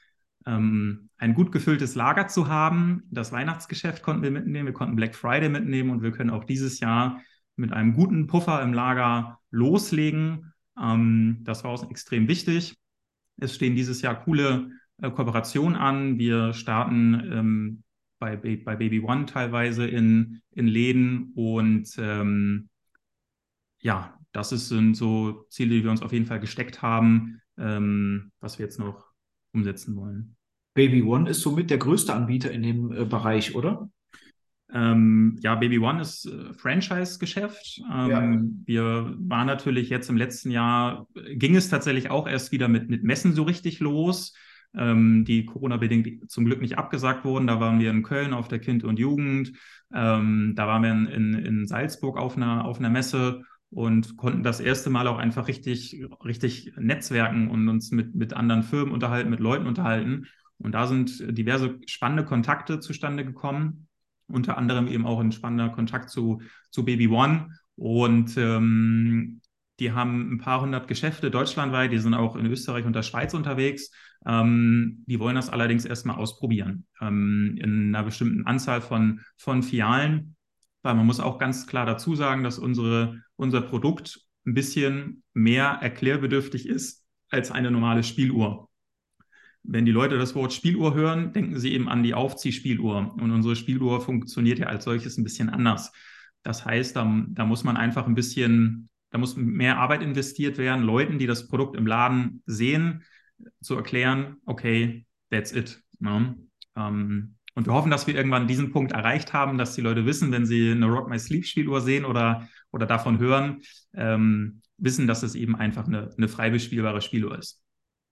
ähm, ein gut gefülltes Lager zu haben. Das Weihnachtsgeschäft konnten wir mitnehmen, wir konnten Black Friday mitnehmen und wir können auch dieses Jahr mit einem guten Puffer im Lager loslegen. Ähm, das war uns extrem wichtig. Es stehen dieses Jahr coole äh, Kooperationen an. Wir starten ähm, bei, bei Baby One teilweise in, in Läden und ähm, ja, das ist, sind so Ziele, die wir uns auf jeden Fall gesteckt haben, ähm, was wir jetzt noch umsetzen wollen. Baby One ist somit der größte Anbieter in dem äh, Bereich, oder? Ähm, ja, Baby One ist äh, Franchise-Geschäft. Ja. Ähm, wir waren natürlich jetzt im letzten Jahr, ging es tatsächlich auch erst wieder mit, mit Messen so richtig los, ähm, die Corona-bedingt zum Glück nicht abgesagt wurden. Da waren wir in Köln auf der Kind und Jugend. Ähm, da waren wir in, in, in Salzburg auf einer, auf einer Messe und konnten das erste Mal auch einfach richtig, richtig netzwerken und uns mit, mit anderen Firmen unterhalten, mit Leuten unterhalten. Und da sind diverse spannende Kontakte zustande gekommen, unter anderem eben auch ein spannender Kontakt zu, zu Baby One. Und ähm, die haben ein paar hundert Geschäfte deutschlandweit, die sind auch in Österreich und der Schweiz unterwegs. Ähm, die wollen das allerdings erstmal ausprobieren, ähm, in einer bestimmten Anzahl von, von Filialen. Weil man muss auch ganz klar dazu sagen, dass unsere, unser Produkt ein bisschen mehr erklärbedürftig ist als eine normale Spieluhr. Wenn die Leute das Wort Spieluhr hören, denken sie eben an die Aufziehspieluhr. Und unsere Spieluhr funktioniert ja als solches ein bisschen anders. Das heißt, da, da muss man einfach ein bisschen, da muss mehr Arbeit investiert werden, Leuten, die das Produkt im Laden sehen, zu erklären, okay, that's it. Ne? Ähm, und wir hoffen, dass wir irgendwann diesen Punkt erreicht haben, dass die Leute wissen, wenn sie eine Rock My Sleep Spieluhr sehen oder, oder davon hören, ähm, wissen, dass es eben einfach eine, eine frei bespielbare Spieluhr ist.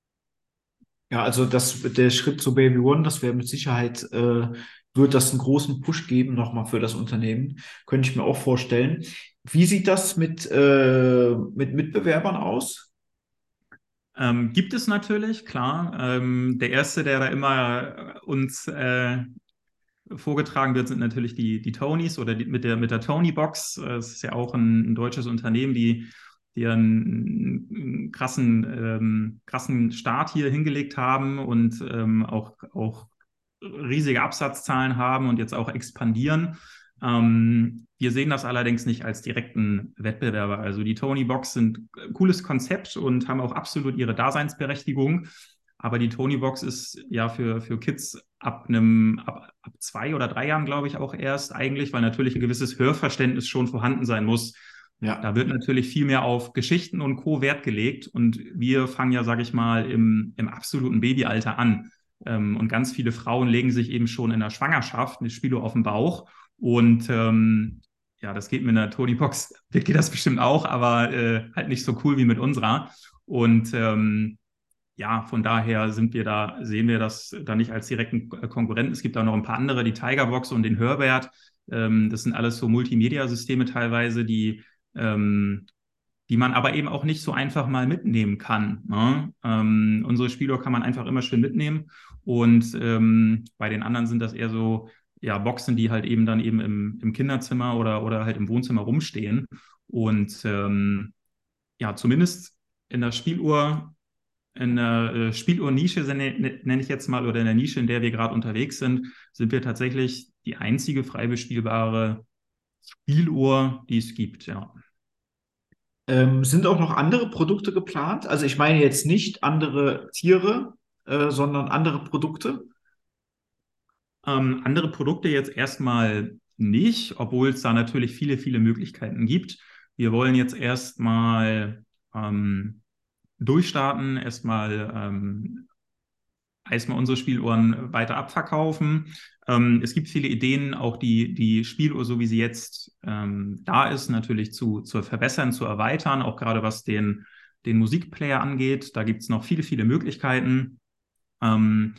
Ja, also das, der Schritt zu Baby One, das wäre mit Sicherheit, äh, wird das einen großen Push geben nochmal für das Unternehmen. Könnte ich mir auch vorstellen. Wie sieht das mit, äh, mit Mitbewerbern aus? Ähm, gibt es natürlich, klar. Ähm, der erste, der da immer äh, uns äh, vorgetragen wird, sind natürlich die, die Tonys oder die, mit der, mit der Tony-Box. Es ist ja auch ein, ein deutsches Unternehmen, die, die einen, einen krassen, ähm, krassen Start hier hingelegt haben und ähm, auch, auch riesige Absatzzahlen haben und jetzt auch expandieren. Ähm, wir sehen das allerdings nicht als direkten Wettbewerber. Also die Tony Box sind ein cooles Konzept und haben auch absolut ihre Daseinsberechtigung. Aber die Tony Box ist ja für, für Kids ab einem, ab, ab zwei oder drei Jahren, glaube ich, auch erst eigentlich, weil natürlich ein gewisses Hörverständnis schon vorhanden sein muss. Ja. Da wird natürlich viel mehr auf Geschichten und Co. Wert gelegt. Und wir fangen ja, sage ich mal, im, im absoluten Babyalter an. Ähm, und ganz viele Frauen legen sich eben schon in der Schwangerschaft eine Spilo auf den Bauch. Und ähm, ja, das geht mit einer Tony Box, geht das bestimmt auch, aber äh, halt nicht so cool wie mit unserer. Und ähm, ja, von daher sind wir da, sehen wir das da nicht als direkten Konkurrenten. Es gibt da noch ein paar andere, die Tigerbox und den Herbert. Ähm, das sind alles so Multimedia-Systeme teilweise, die, ähm, die man aber eben auch nicht so einfach mal mitnehmen kann. Ne? Ähm, unsere Spieluhr kann man einfach immer schön mitnehmen. Und ähm, bei den anderen sind das eher so, ja, Boxen, die halt eben dann eben im, im Kinderzimmer oder, oder halt im Wohnzimmer rumstehen. Und ähm, ja, zumindest in der Spieluhr in der äh, Spieluhr-Nische, nenne nenn ich jetzt mal, oder in der Nische, in der wir gerade unterwegs sind, sind wir tatsächlich die einzige frei bespielbare Spieluhr, die es gibt, ja. Ähm, sind auch noch andere Produkte geplant? Also ich meine jetzt nicht andere Tiere, äh, sondern andere Produkte. Ähm, andere Produkte jetzt erstmal nicht, obwohl es da natürlich viele, viele Möglichkeiten gibt. Wir wollen jetzt erstmal ähm, durchstarten, erstmal ähm, erstmal unsere Spieluhren weiter abverkaufen. Ähm, es gibt viele Ideen, auch die, die Spieluhr, so wie sie jetzt ähm, da ist, natürlich zu, zu verbessern, zu erweitern, auch gerade was den, den Musikplayer angeht. Da gibt es noch viele, viele Möglichkeiten. Ähm,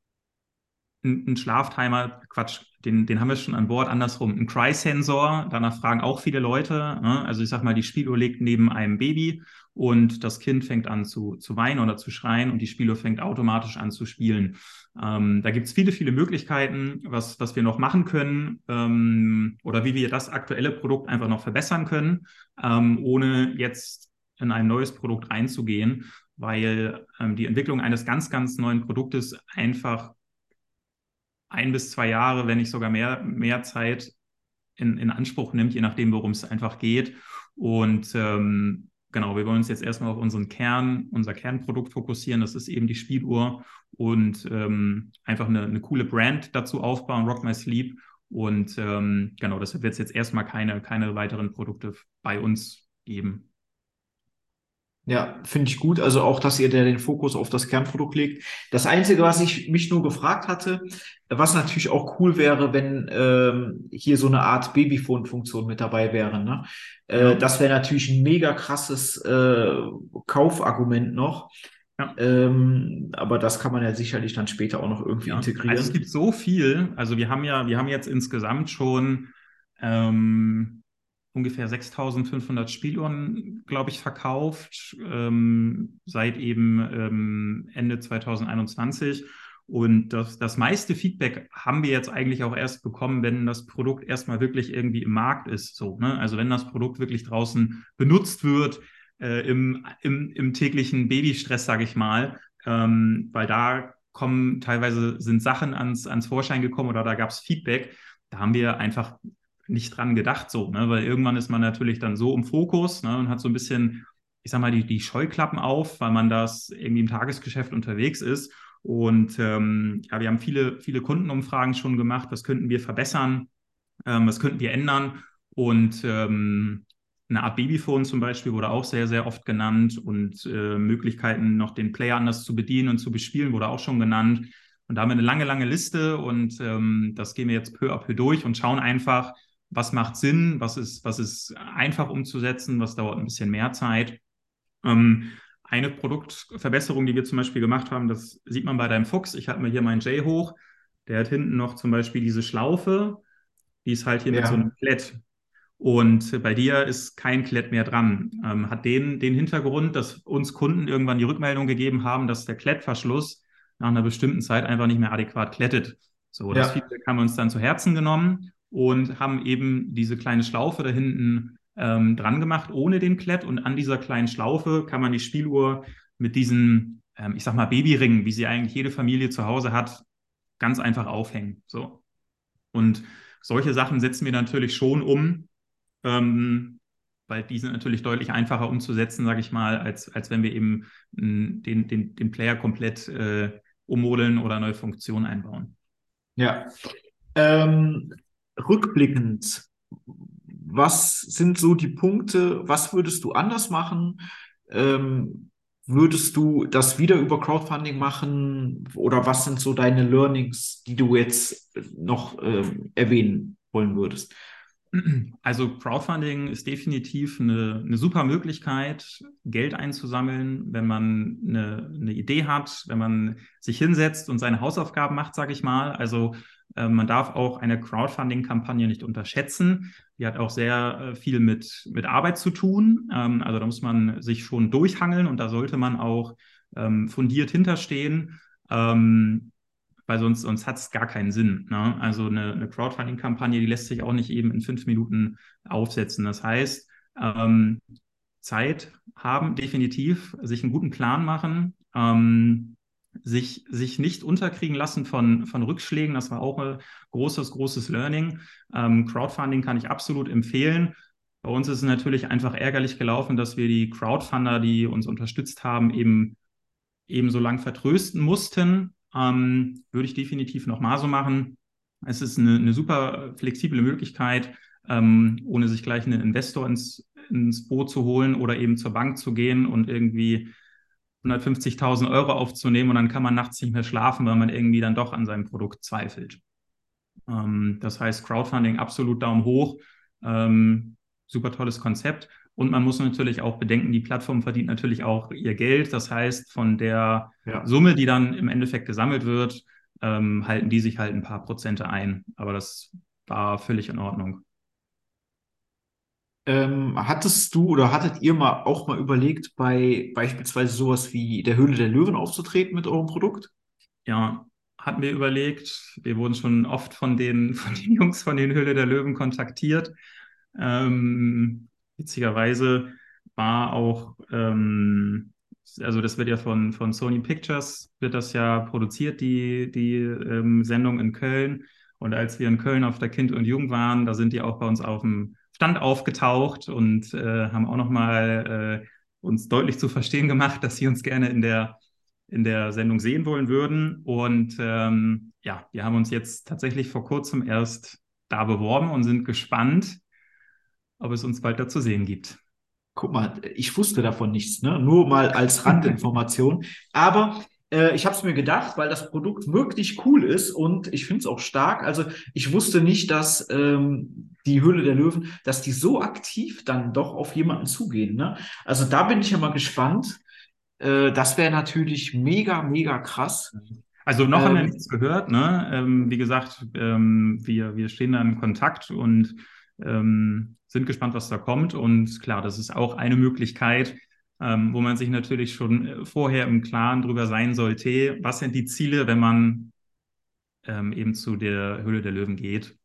ein, ein Schlaftimer, Quatsch, den, den haben wir schon an Bord, andersrum. Ein Cry-Sensor, danach fragen auch viele Leute. Ne? Also ich sag mal, die Spieluhr liegt neben einem Baby und das Kind fängt an zu, zu weinen oder zu schreien und die Spieluhr fängt automatisch an zu spielen. Ähm, da gibt es viele, viele Möglichkeiten, was, was wir noch machen können ähm, oder wie wir das aktuelle Produkt einfach noch verbessern können, ähm, ohne jetzt in ein neues Produkt einzugehen. weil ähm, die Entwicklung eines ganz, ganz neuen Produktes einfach ein bis zwei Jahre, wenn nicht sogar mehr, mehr Zeit in, in Anspruch nimmt, je nachdem, worum es einfach geht. Und ähm, genau, wir wollen uns jetzt erstmal auf unseren Kern, unser Kernprodukt fokussieren. Das ist eben die Spieluhr und ähm, einfach eine, eine coole Brand dazu aufbauen, Rock My Sleep. Und ähm, genau, deshalb wird es jetzt erstmal keine, keine weiteren Produkte bei uns geben. Ja, finde ich gut. Also auch, dass ihr da den Fokus auf das Kernprodukt legt. Das Einzige, was ich mich nur gefragt hatte, was natürlich auch cool wäre, wenn ähm, hier so eine Art Babyphone-Funktion mit dabei wäre, ne? Äh, Ja, das wäre natürlich ein mega krasses äh, Kaufargument noch. ja. Ähm, aber das kann man ja sicherlich dann später auch noch irgendwie Ja, also es gibt integrieren. so viel. Also wir haben ja, wir haben jetzt insgesamt schon ähm, ungefähr sechstausendfünfhundert Spieluhren, glaube ich, verkauft, ähm, seit eben ähm, Ende zwanzig einundzwanzig. Und das, das meiste Feedback haben wir jetzt eigentlich auch erst bekommen, wenn das Produkt erstmal wirklich irgendwie im Markt ist. So, ne? Also wenn das Produkt wirklich draußen benutzt wird, äh, im, im, im täglichen Babystress, sage ich mal, ähm, weil da kommen teilweise sind Sachen ans, ans Vorschein gekommen oder da gab es Feedback. Da haben wir einfach nicht dran gedacht, so, ne? Weil irgendwann ist man natürlich dann so im Fokus, ne? Und hat so ein bisschen, ich sag mal, die, die Scheuklappen auf, weil man das irgendwie im Tagesgeschäft unterwegs ist. Und ähm, ja, wir haben viele, viele Kundenumfragen schon gemacht. Was könnten wir verbessern? Ähm, was könnten wir ändern? Und ähm, eine Art Babyphone zum Beispiel wurde auch sehr, sehr oft genannt und äh, Möglichkeiten, noch den Player anders zu bedienen und zu bespielen, wurde auch schon genannt. Und da haben wir eine lange, lange Liste und ähm, das gehen wir jetzt peu à peu durch und schauen einfach, was macht Sinn, was ist, was ist einfach umzusetzen, was dauert ein bisschen mehr Zeit. Ähm, eine Produktverbesserung, die wir zum Beispiel gemacht haben, das sieht man bei deinem Fuchs. Ich halte mir hier meinen Jay hoch. Der hat hinten noch zum Beispiel diese Schlaufe, die ist halt hier mit so Ja, einem Klett. Und bei dir ist kein Klett mehr dran. Ähm, hat den, den Hintergrund, dass uns Kunden irgendwann die Rückmeldung gegeben haben, dass der Klettverschluss nach einer bestimmten Zeit einfach nicht mehr adäquat klettet. So, das ja, Feedback haben wir uns dann zu Herzen genommen und haben eben diese kleine Schlaufe da hinten ähm, dran gemacht, ohne den Klett. Und an dieser kleinen Schlaufe kann man die Spieluhr mit diesen, ähm, ich sag mal, Babyringen, wie sie eigentlich jede Familie zu Hause hat, ganz einfach aufhängen. So. Und solche Sachen setzen wir natürlich schon um, ähm, weil die sind natürlich deutlich einfacher umzusetzen, sage ich mal, als, als wenn wir eben mh, den, den, den Player komplett äh, ummodeln oder neue Funktionen einbauen. ja. Ähm, rückblickend, was sind so die Punkte, was würdest du anders machen? Ähm, würdest du das wieder über Crowdfunding machen oder was sind so deine Learnings, die du jetzt noch ähm, erwähnen wollen würdest? Also Crowdfunding ist definitiv eine, eine super Möglichkeit, Geld einzusammeln, wenn man eine, eine Idee hat, wenn man sich hinsetzt und seine Hausaufgaben macht, sage ich mal. Also äh, man darf auch eine Crowdfunding-Kampagne nicht unterschätzen. Die hat auch sehr äh, viel mit, mit Arbeit zu tun. Ähm, also da muss man sich schon durchhangeln und da sollte man auch ähm, fundiert hinterstehen. Ähm, weil sonst, sonst hat es gar keinen Sinn. Ne? Also eine, eine Crowdfunding-Kampagne, die lässt sich auch nicht eben in fünf Minuten aufsetzen. Das heißt, ähm, Zeit haben, definitiv, sich einen guten Plan machen, ähm, sich, sich nicht unterkriegen lassen von, von Rückschlägen. Das war auch ein großes, großes Learning. Ähm, Crowdfunding kann ich absolut empfehlen. Bei uns ist es natürlich einfach ärgerlich gelaufen, dass wir die Crowdfunder, die uns unterstützt haben, eben eben so lang vertrösten mussten. Ähm, würde ich definitiv nochmal so machen. Es ist eine, eine super flexible Möglichkeit, ähm, ohne sich gleich einen Investor ins, ins Boot zu holen oder eben zur Bank zu gehen und irgendwie hundertfünfzigtausend Euro aufzunehmen und dann kann man nachts nicht mehr schlafen, weil man irgendwie dann doch an seinem Produkt zweifelt. Ähm, das heißt, Crowdfunding absolut Daumen hoch. Ähm, super tolles Konzept. Und man muss natürlich auch bedenken, die Plattform verdient natürlich auch ihr Geld. Das heißt, von der Ja. Summe, die dann im Endeffekt gesammelt wird, ähm, halten die sich halt ein paar Prozente ein. Aber das war völlig in Ordnung. Ähm, hattest du oder hattet ihr mal auch mal überlegt, bei beispielsweise sowas wie der Höhle der Löwen aufzutreten mit eurem Produkt? Ja, hatten wir überlegt. Wir wurden schon oft von den, von den Jungs von den Höhle der Löwen kontaktiert. Ähm, witzigerweise war auch ähm, Also das wird ja von, von Sony Pictures, wird das ja produziert, die, die ähm, Sendung in Köln. Und als wir in Köln auf der Kind und Jugend waren, da sind die auch bei uns auf dem Stand aufgetaucht und äh, haben auch nochmal äh, uns deutlich zu verstehen gemacht, dass sie uns gerne in der, in der Sendung sehen wollen würden. Und ähm, ja, wir haben uns jetzt tatsächlich vor kurzem erst da beworben und sind gespannt, ob es uns bald da zu sehen gibt. Guck mal, ich wusste davon nichts, ne? Nur mal als Randinformation. Aber äh, ich habe es mir gedacht, weil das Produkt wirklich cool ist und ich finde es auch stark. Also ich wusste nicht, dass ähm, die Höhle der Löwen, dass die so aktiv dann doch auf jemanden zugehen, ne? Also da bin ich ja mal gespannt. Äh, das wäre natürlich mega, mega krass. Also noch haben wir Ähm, nichts gehört, ne? Ähm, wie gesagt, ähm, wir, wir stehen da in Kontakt und ähm, sind gespannt, was da kommt. Und klar, das ist auch eine Möglichkeit, ähm, wo man sich natürlich schon vorher im Klaren drüber sein sollte, was sind die Ziele, wenn man ähm, eben zu der Höhle der Löwen geht.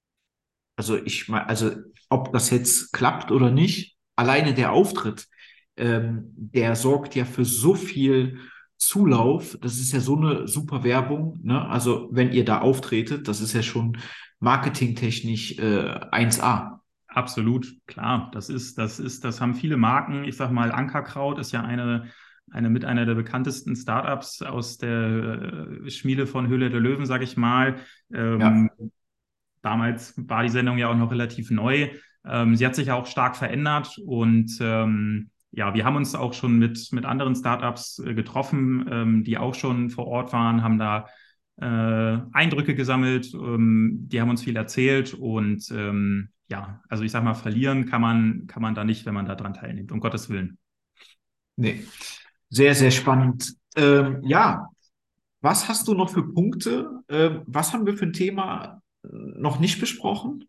Also ich meine, also ob das jetzt klappt oder nicht, alleine der Auftritt, ähm, der sorgt ja für so viel Zulauf. Das ist ja so eine super Werbung, ne? Also wenn ihr da auftretet, das ist ja schon marketingtechnisch äh, eins A. Absolut, klar. Das ist, das ist, das haben viele Marken. Ich sag mal, Ankerkraut ist ja eine, eine mit einer der bekanntesten Startups aus der äh, Schmiede von Höhle der Löwen, sag ich mal. Ähm, Ja, Damals war die Sendung ja auch noch relativ neu. Ähm, sie hat sich ja auch stark verändert und ähm, ja, wir haben uns auch schon mit, mit anderen Startups äh, getroffen, ähm, die auch schon vor Ort waren, haben da äh, Eindrücke gesammelt, ähm, die haben uns viel erzählt und ähm, ja, also ich sag mal, verlieren kann man, kann man da nicht, wenn man da dran teilnimmt, um Gottes Willen. nee. Sehr, sehr spannend. Ähm, ja, was hast du noch für Punkte? Ähm, was haben wir für ein Thema äh, noch nicht besprochen?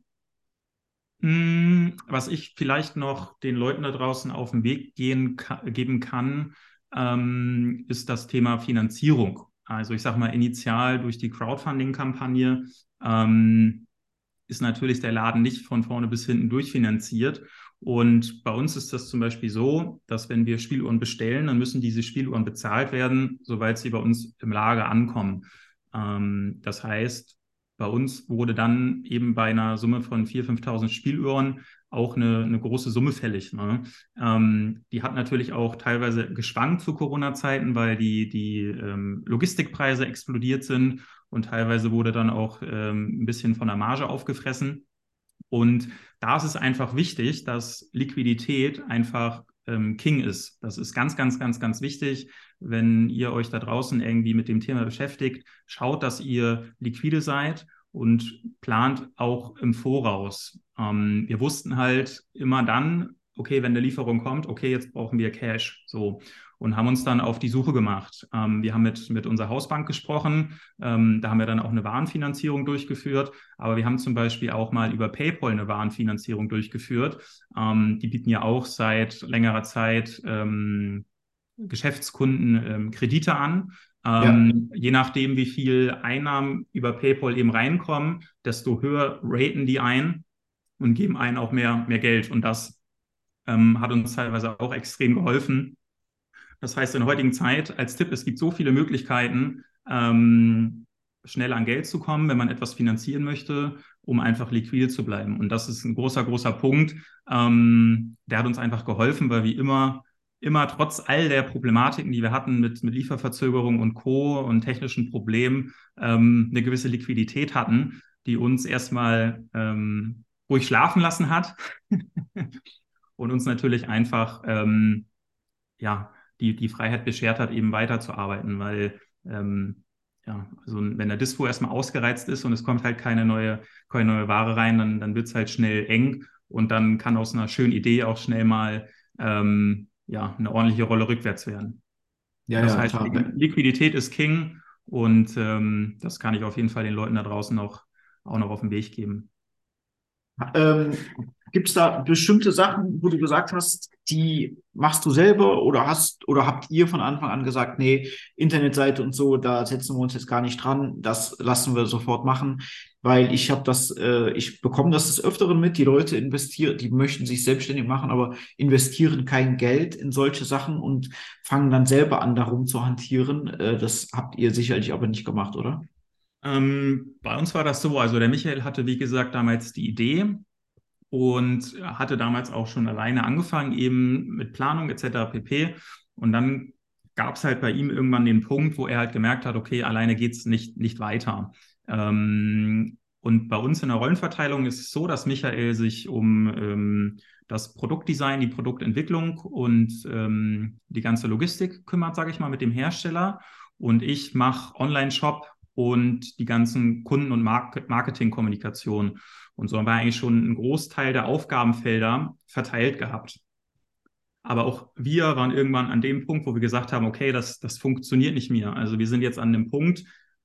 Mm, Was ich vielleicht noch den Leuten da draußen auf den Weg gehen, ka geben kann, ähm, ist das Thema Finanzierung. Also ich sage mal, initial durch die Crowdfunding-Kampagne ähm, ist natürlich der Laden nicht von vorne bis hinten durchfinanziert. Und bei uns ist das zum Beispiel so, dass wenn wir Spieluhren bestellen, dann müssen diese Spieluhren bezahlt werden, sobald sie bei uns im Lager ankommen. Ähm, das heißt, bei uns wurde dann eben bei einer Summe von viertausend, fünftausend Spieluhren auch eine, eine große Summe fällig. Ne? Ähm, die hat natürlich auch teilweise geschwankt zu Corona-Zeiten, weil die, die ähm, Logistikpreise explodiert sind und teilweise wurde dann auch ähm, ein bisschen von der Marge aufgefressen. Und da ist es einfach wichtig, dass Liquidität einfach ähm, King ist. Das ist ganz, ganz, ganz, ganz wichtig. Wenn ihr euch da draußen irgendwie mit dem Thema beschäftigt, schaut, dass ihr liquide seid und plant auch im Voraus. Ähm, wir wussten halt immer dann, okay, wenn eine Lieferung kommt, okay, jetzt brauchen wir Cash. So. Und haben uns dann auf die Suche gemacht. Ähm, wir haben mit, mit unserer Hausbank gesprochen. Ähm, da haben wir dann auch eine Warenfinanzierung durchgeführt. Aber wir haben zum Beispiel auch mal über PayPal eine Warenfinanzierung durchgeführt. Ähm, die bieten ja auch seit längerer Zeit ähm, Geschäftskunden ähm, Kredite an. Ja. Ähm, je nachdem, wie viel Einnahmen über PayPal eben reinkommen, desto höher raten die ein und geben einen auch mehr, mehr Geld. Und das ähm, hat uns teilweise auch extrem geholfen. Das heißt, in der heutigen Zeit als Tipp, es gibt so viele Möglichkeiten, ähm, schnell an Geld zu kommen, wenn man etwas finanzieren möchte, um einfach liquide zu bleiben. Und das ist ein großer, großer Punkt. Ähm, der hat uns einfach geholfen, weil wir immer, immer trotz all der Problematiken, die wir hatten mit, mit Lieferverzögerung und Co. und technischen Problemen, ähm, eine gewisse Liquidität hatten, die uns erstmal ähm, ruhig schlafen lassen hat und uns natürlich einfach ähm, ja, die, die Freiheit beschert hat, eben weiterzuarbeiten, weil ähm, ja, also wenn der Dispo erstmal ausgereizt ist und es kommt halt keine neue, keine neue Ware rein, dann, dann wird es halt schnell eng und dann kann aus einer schönen Idee auch schnell mal ähm, ja, eine ordentliche Rolle rückwärts werden. Ja, Das ja, heißt, klar. Liquidität ist King und ähm, das kann ich auf jeden Fall den Leuten da draußen auch, auch noch auf den Weg geben. Ähm, Gibt es da bestimmte Sachen, wo du gesagt hast, die machst du selber oder hast oder habt ihr von Anfang an gesagt, nee, Internetseite und so, da setzen wir uns jetzt gar nicht dran, das lassen wir sofort machen, weil ich habe das, äh, ich bekomme das des Öfteren mit, die Leute investieren, die möchten sich selbstständig machen, aber investieren kein Geld in solche Sachen und fangen dann selber an, darum zu hantieren. Äh, das habt ihr sicherlich aber nicht gemacht, oder? Ähm, bei uns war das so, also der Michael hatte, wie gesagt, damals die Idee und hatte damals auch schon alleine angefangen, eben mit Planung et cetera pp. Und dann gab es halt bei ihm irgendwann den Punkt, wo er halt gemerkt hat, okay, alleine geht's nicht, nicht weiter. Ähm, und bei uns in der Rollenverteilung ist es so, dass Michael sich um ähm, das Produktdesign, die Produktentwicklung und ähm, die ganze Logistik kümmert, sage ich mal, mit dem Hersteller. Und ich mache Online-Shop und die ganzen Kunden- und Mark Marketing-Kommunikation. Und so haben wir eigentlich schon einen Großteil der Aufgabenfelder verteilt gehabt. Aber auch wir waren irgendwann an dem Punkt, wo wir gesagt haben, okay, das, das funktioniert nicht mehr. Also wir sind jetzt an dem Punkt,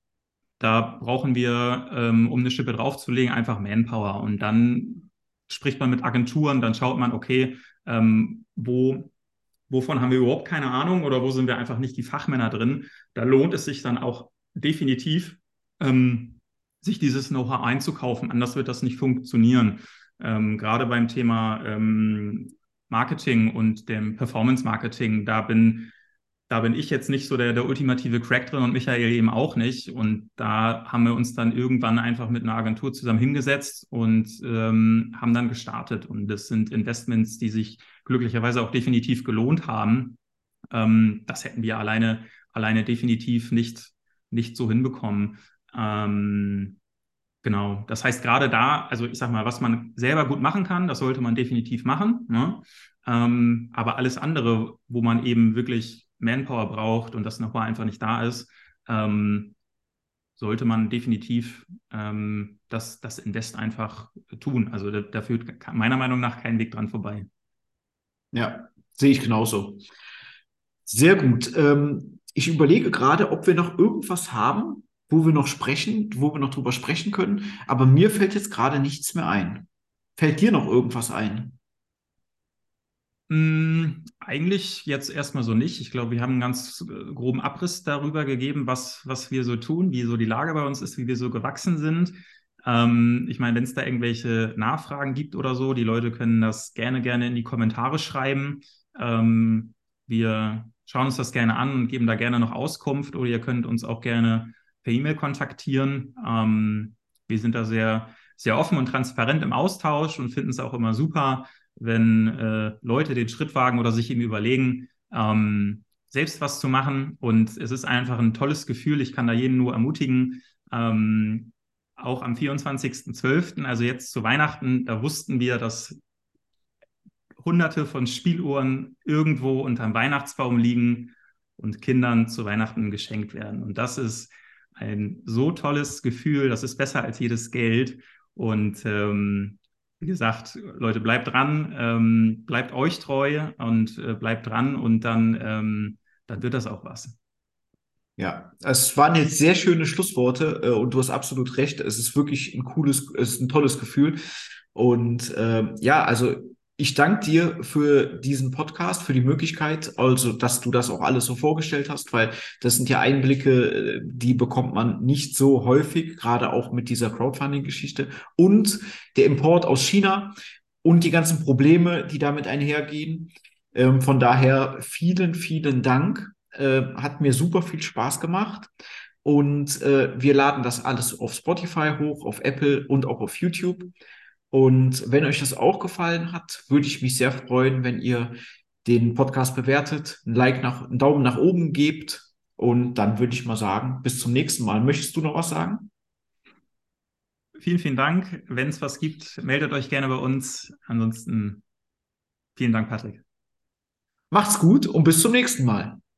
da brauchen wir, ähm, um eine Schippe draufzulegen, einfach Manpower. Und dann spricht man mit Agenturen, dann schaut man, okay, ähm, wo, wovon haben wir überhaupt keine Ahnung oder wo sind wir einfach nicht die Fachmänner drin. Da lohnt es sich dann auch definitiv, ähm, sich dieses Know-how einzukaufen. Anders wird das nicht funktionieren. Ähm, gerade beim Thema ähm, Marketing und dem Performance-Marketing, da bin da bin ich jetzt nicht so der, der ultimative Crack drin und Michael eben auch nicht. Und da haben wir uns dann irgendwann einfach mit einer Agentur zusammen hingesetzt und ähm, haben dann gestartet. Und das sind Investments, die sich glücklicherweise auch definitiv gelohnt haben. Ähm, das hätten wir alleine, alleine definitiv nicht, nicht so hinbekommen. Ähm, genau. Das heißt, gerade da, also ich sag mal, was man selber gut machen kann, das sollte man definitiv machen. Ne? Ähm, aber alles andere, wo man eben wirklich Manpower braucht und das Know-how einfach nicht da ist, ähm, sollte man definitiv ähm, das, das Invest einfach tun. Also da, da führt meiner Meinung nach kein Weg dran vorbei. Ja, sehe ich genauso. Sehr gut. Ähm, ich überlege gerade, ob wir noch irgendwas haben, wo wir noch sprechen, wo wir noch drüber sprechen können, aber mir fällt jetzt gerade nichts mehr ein. Fällt dir noch irgendwas ein? Mm, eigentlich jetzt erstmal so nicht. Ich glaube, wir haben einen ganz äh, groben Abriss darüber gegeben, was, was wir so tun, wie so die Lage bei uns ist, wie wir so gewachsen sind. Ähm, ich meine, wenn es da irgendwelche Nachfragen gibt oder so, die Leute können das gerne, gerne in die Kommentare schreiben. Ähm, wir schauen uns das gerne an und geben da gerne noch Auskunft oder ihr könnt uns auch gerne per E-Mail kontaktieren. Ähm, wir sind da sehr, sehr offen und transparent im Austausch und finden es auch immer super, wenn äh, Leute den Schritt wagen oder sich eben überlegen, ähm, selbst was zu machen. Und es ist einfach ein tolles Gefühl. Ich kann da jeden nur ermutigen. Ähm, auch am vierundzwanzigsten zwölften, also jetzt zu Weihnachten, da wussten wir, dass hunderte von Spieluhren irgendwo unterm Weihnachtsbaum liegen und Kindern zu Weihnachten geschenkt werden. Und das ist ein so tolles Gefühl, das ist besser als jedes Geld. Und ähm, wie gesagt, Leute, bleibt dran, ähm, bleibt euch treu und äh, bleibt dran und dann, ähm, dann wird das auch was. Ja, es waren jetzt sehr schöne Schlussworte, äh, und du hast absolut recht. Es ist wirklich ein cooles, es ist ein tolles Gefühl. Und äh, ja, also ich danke dir für diesen Podcast, für die Möglichkeit, also dass du das auch alles so vorgestellt hast, weil das sind ja Einblicke, äh, die bekommt man nicht so häufig, gerade auch mit dieser Crowdfunding-Geschichte und der Import aus China und die ganzen Probleme, die damit einhergehen. Ähm, von daher vielen, vielen Dank. Äh, hat mir super viel Spaß gemacht. Und äh, wir laden das alles auf Spotify hoch, auf Apple und auch auf YouTube. Und wenn euch das auch gefallen hat, würde ich mich sehr freuen, wenn ihr den Podcast bewertet, ein Like nach, einen Daumen nach oben gebt. Und dann würde ich mal sagen, bis zum nächsten Mal. Möchtest du noch was sagen? Vielen, vielen Dank. Wenn es was gibt, meldet euch gerne bei uns. Ansonsten vielen Dank, Patrick. Macht's gut und bis zum nächsten Mal.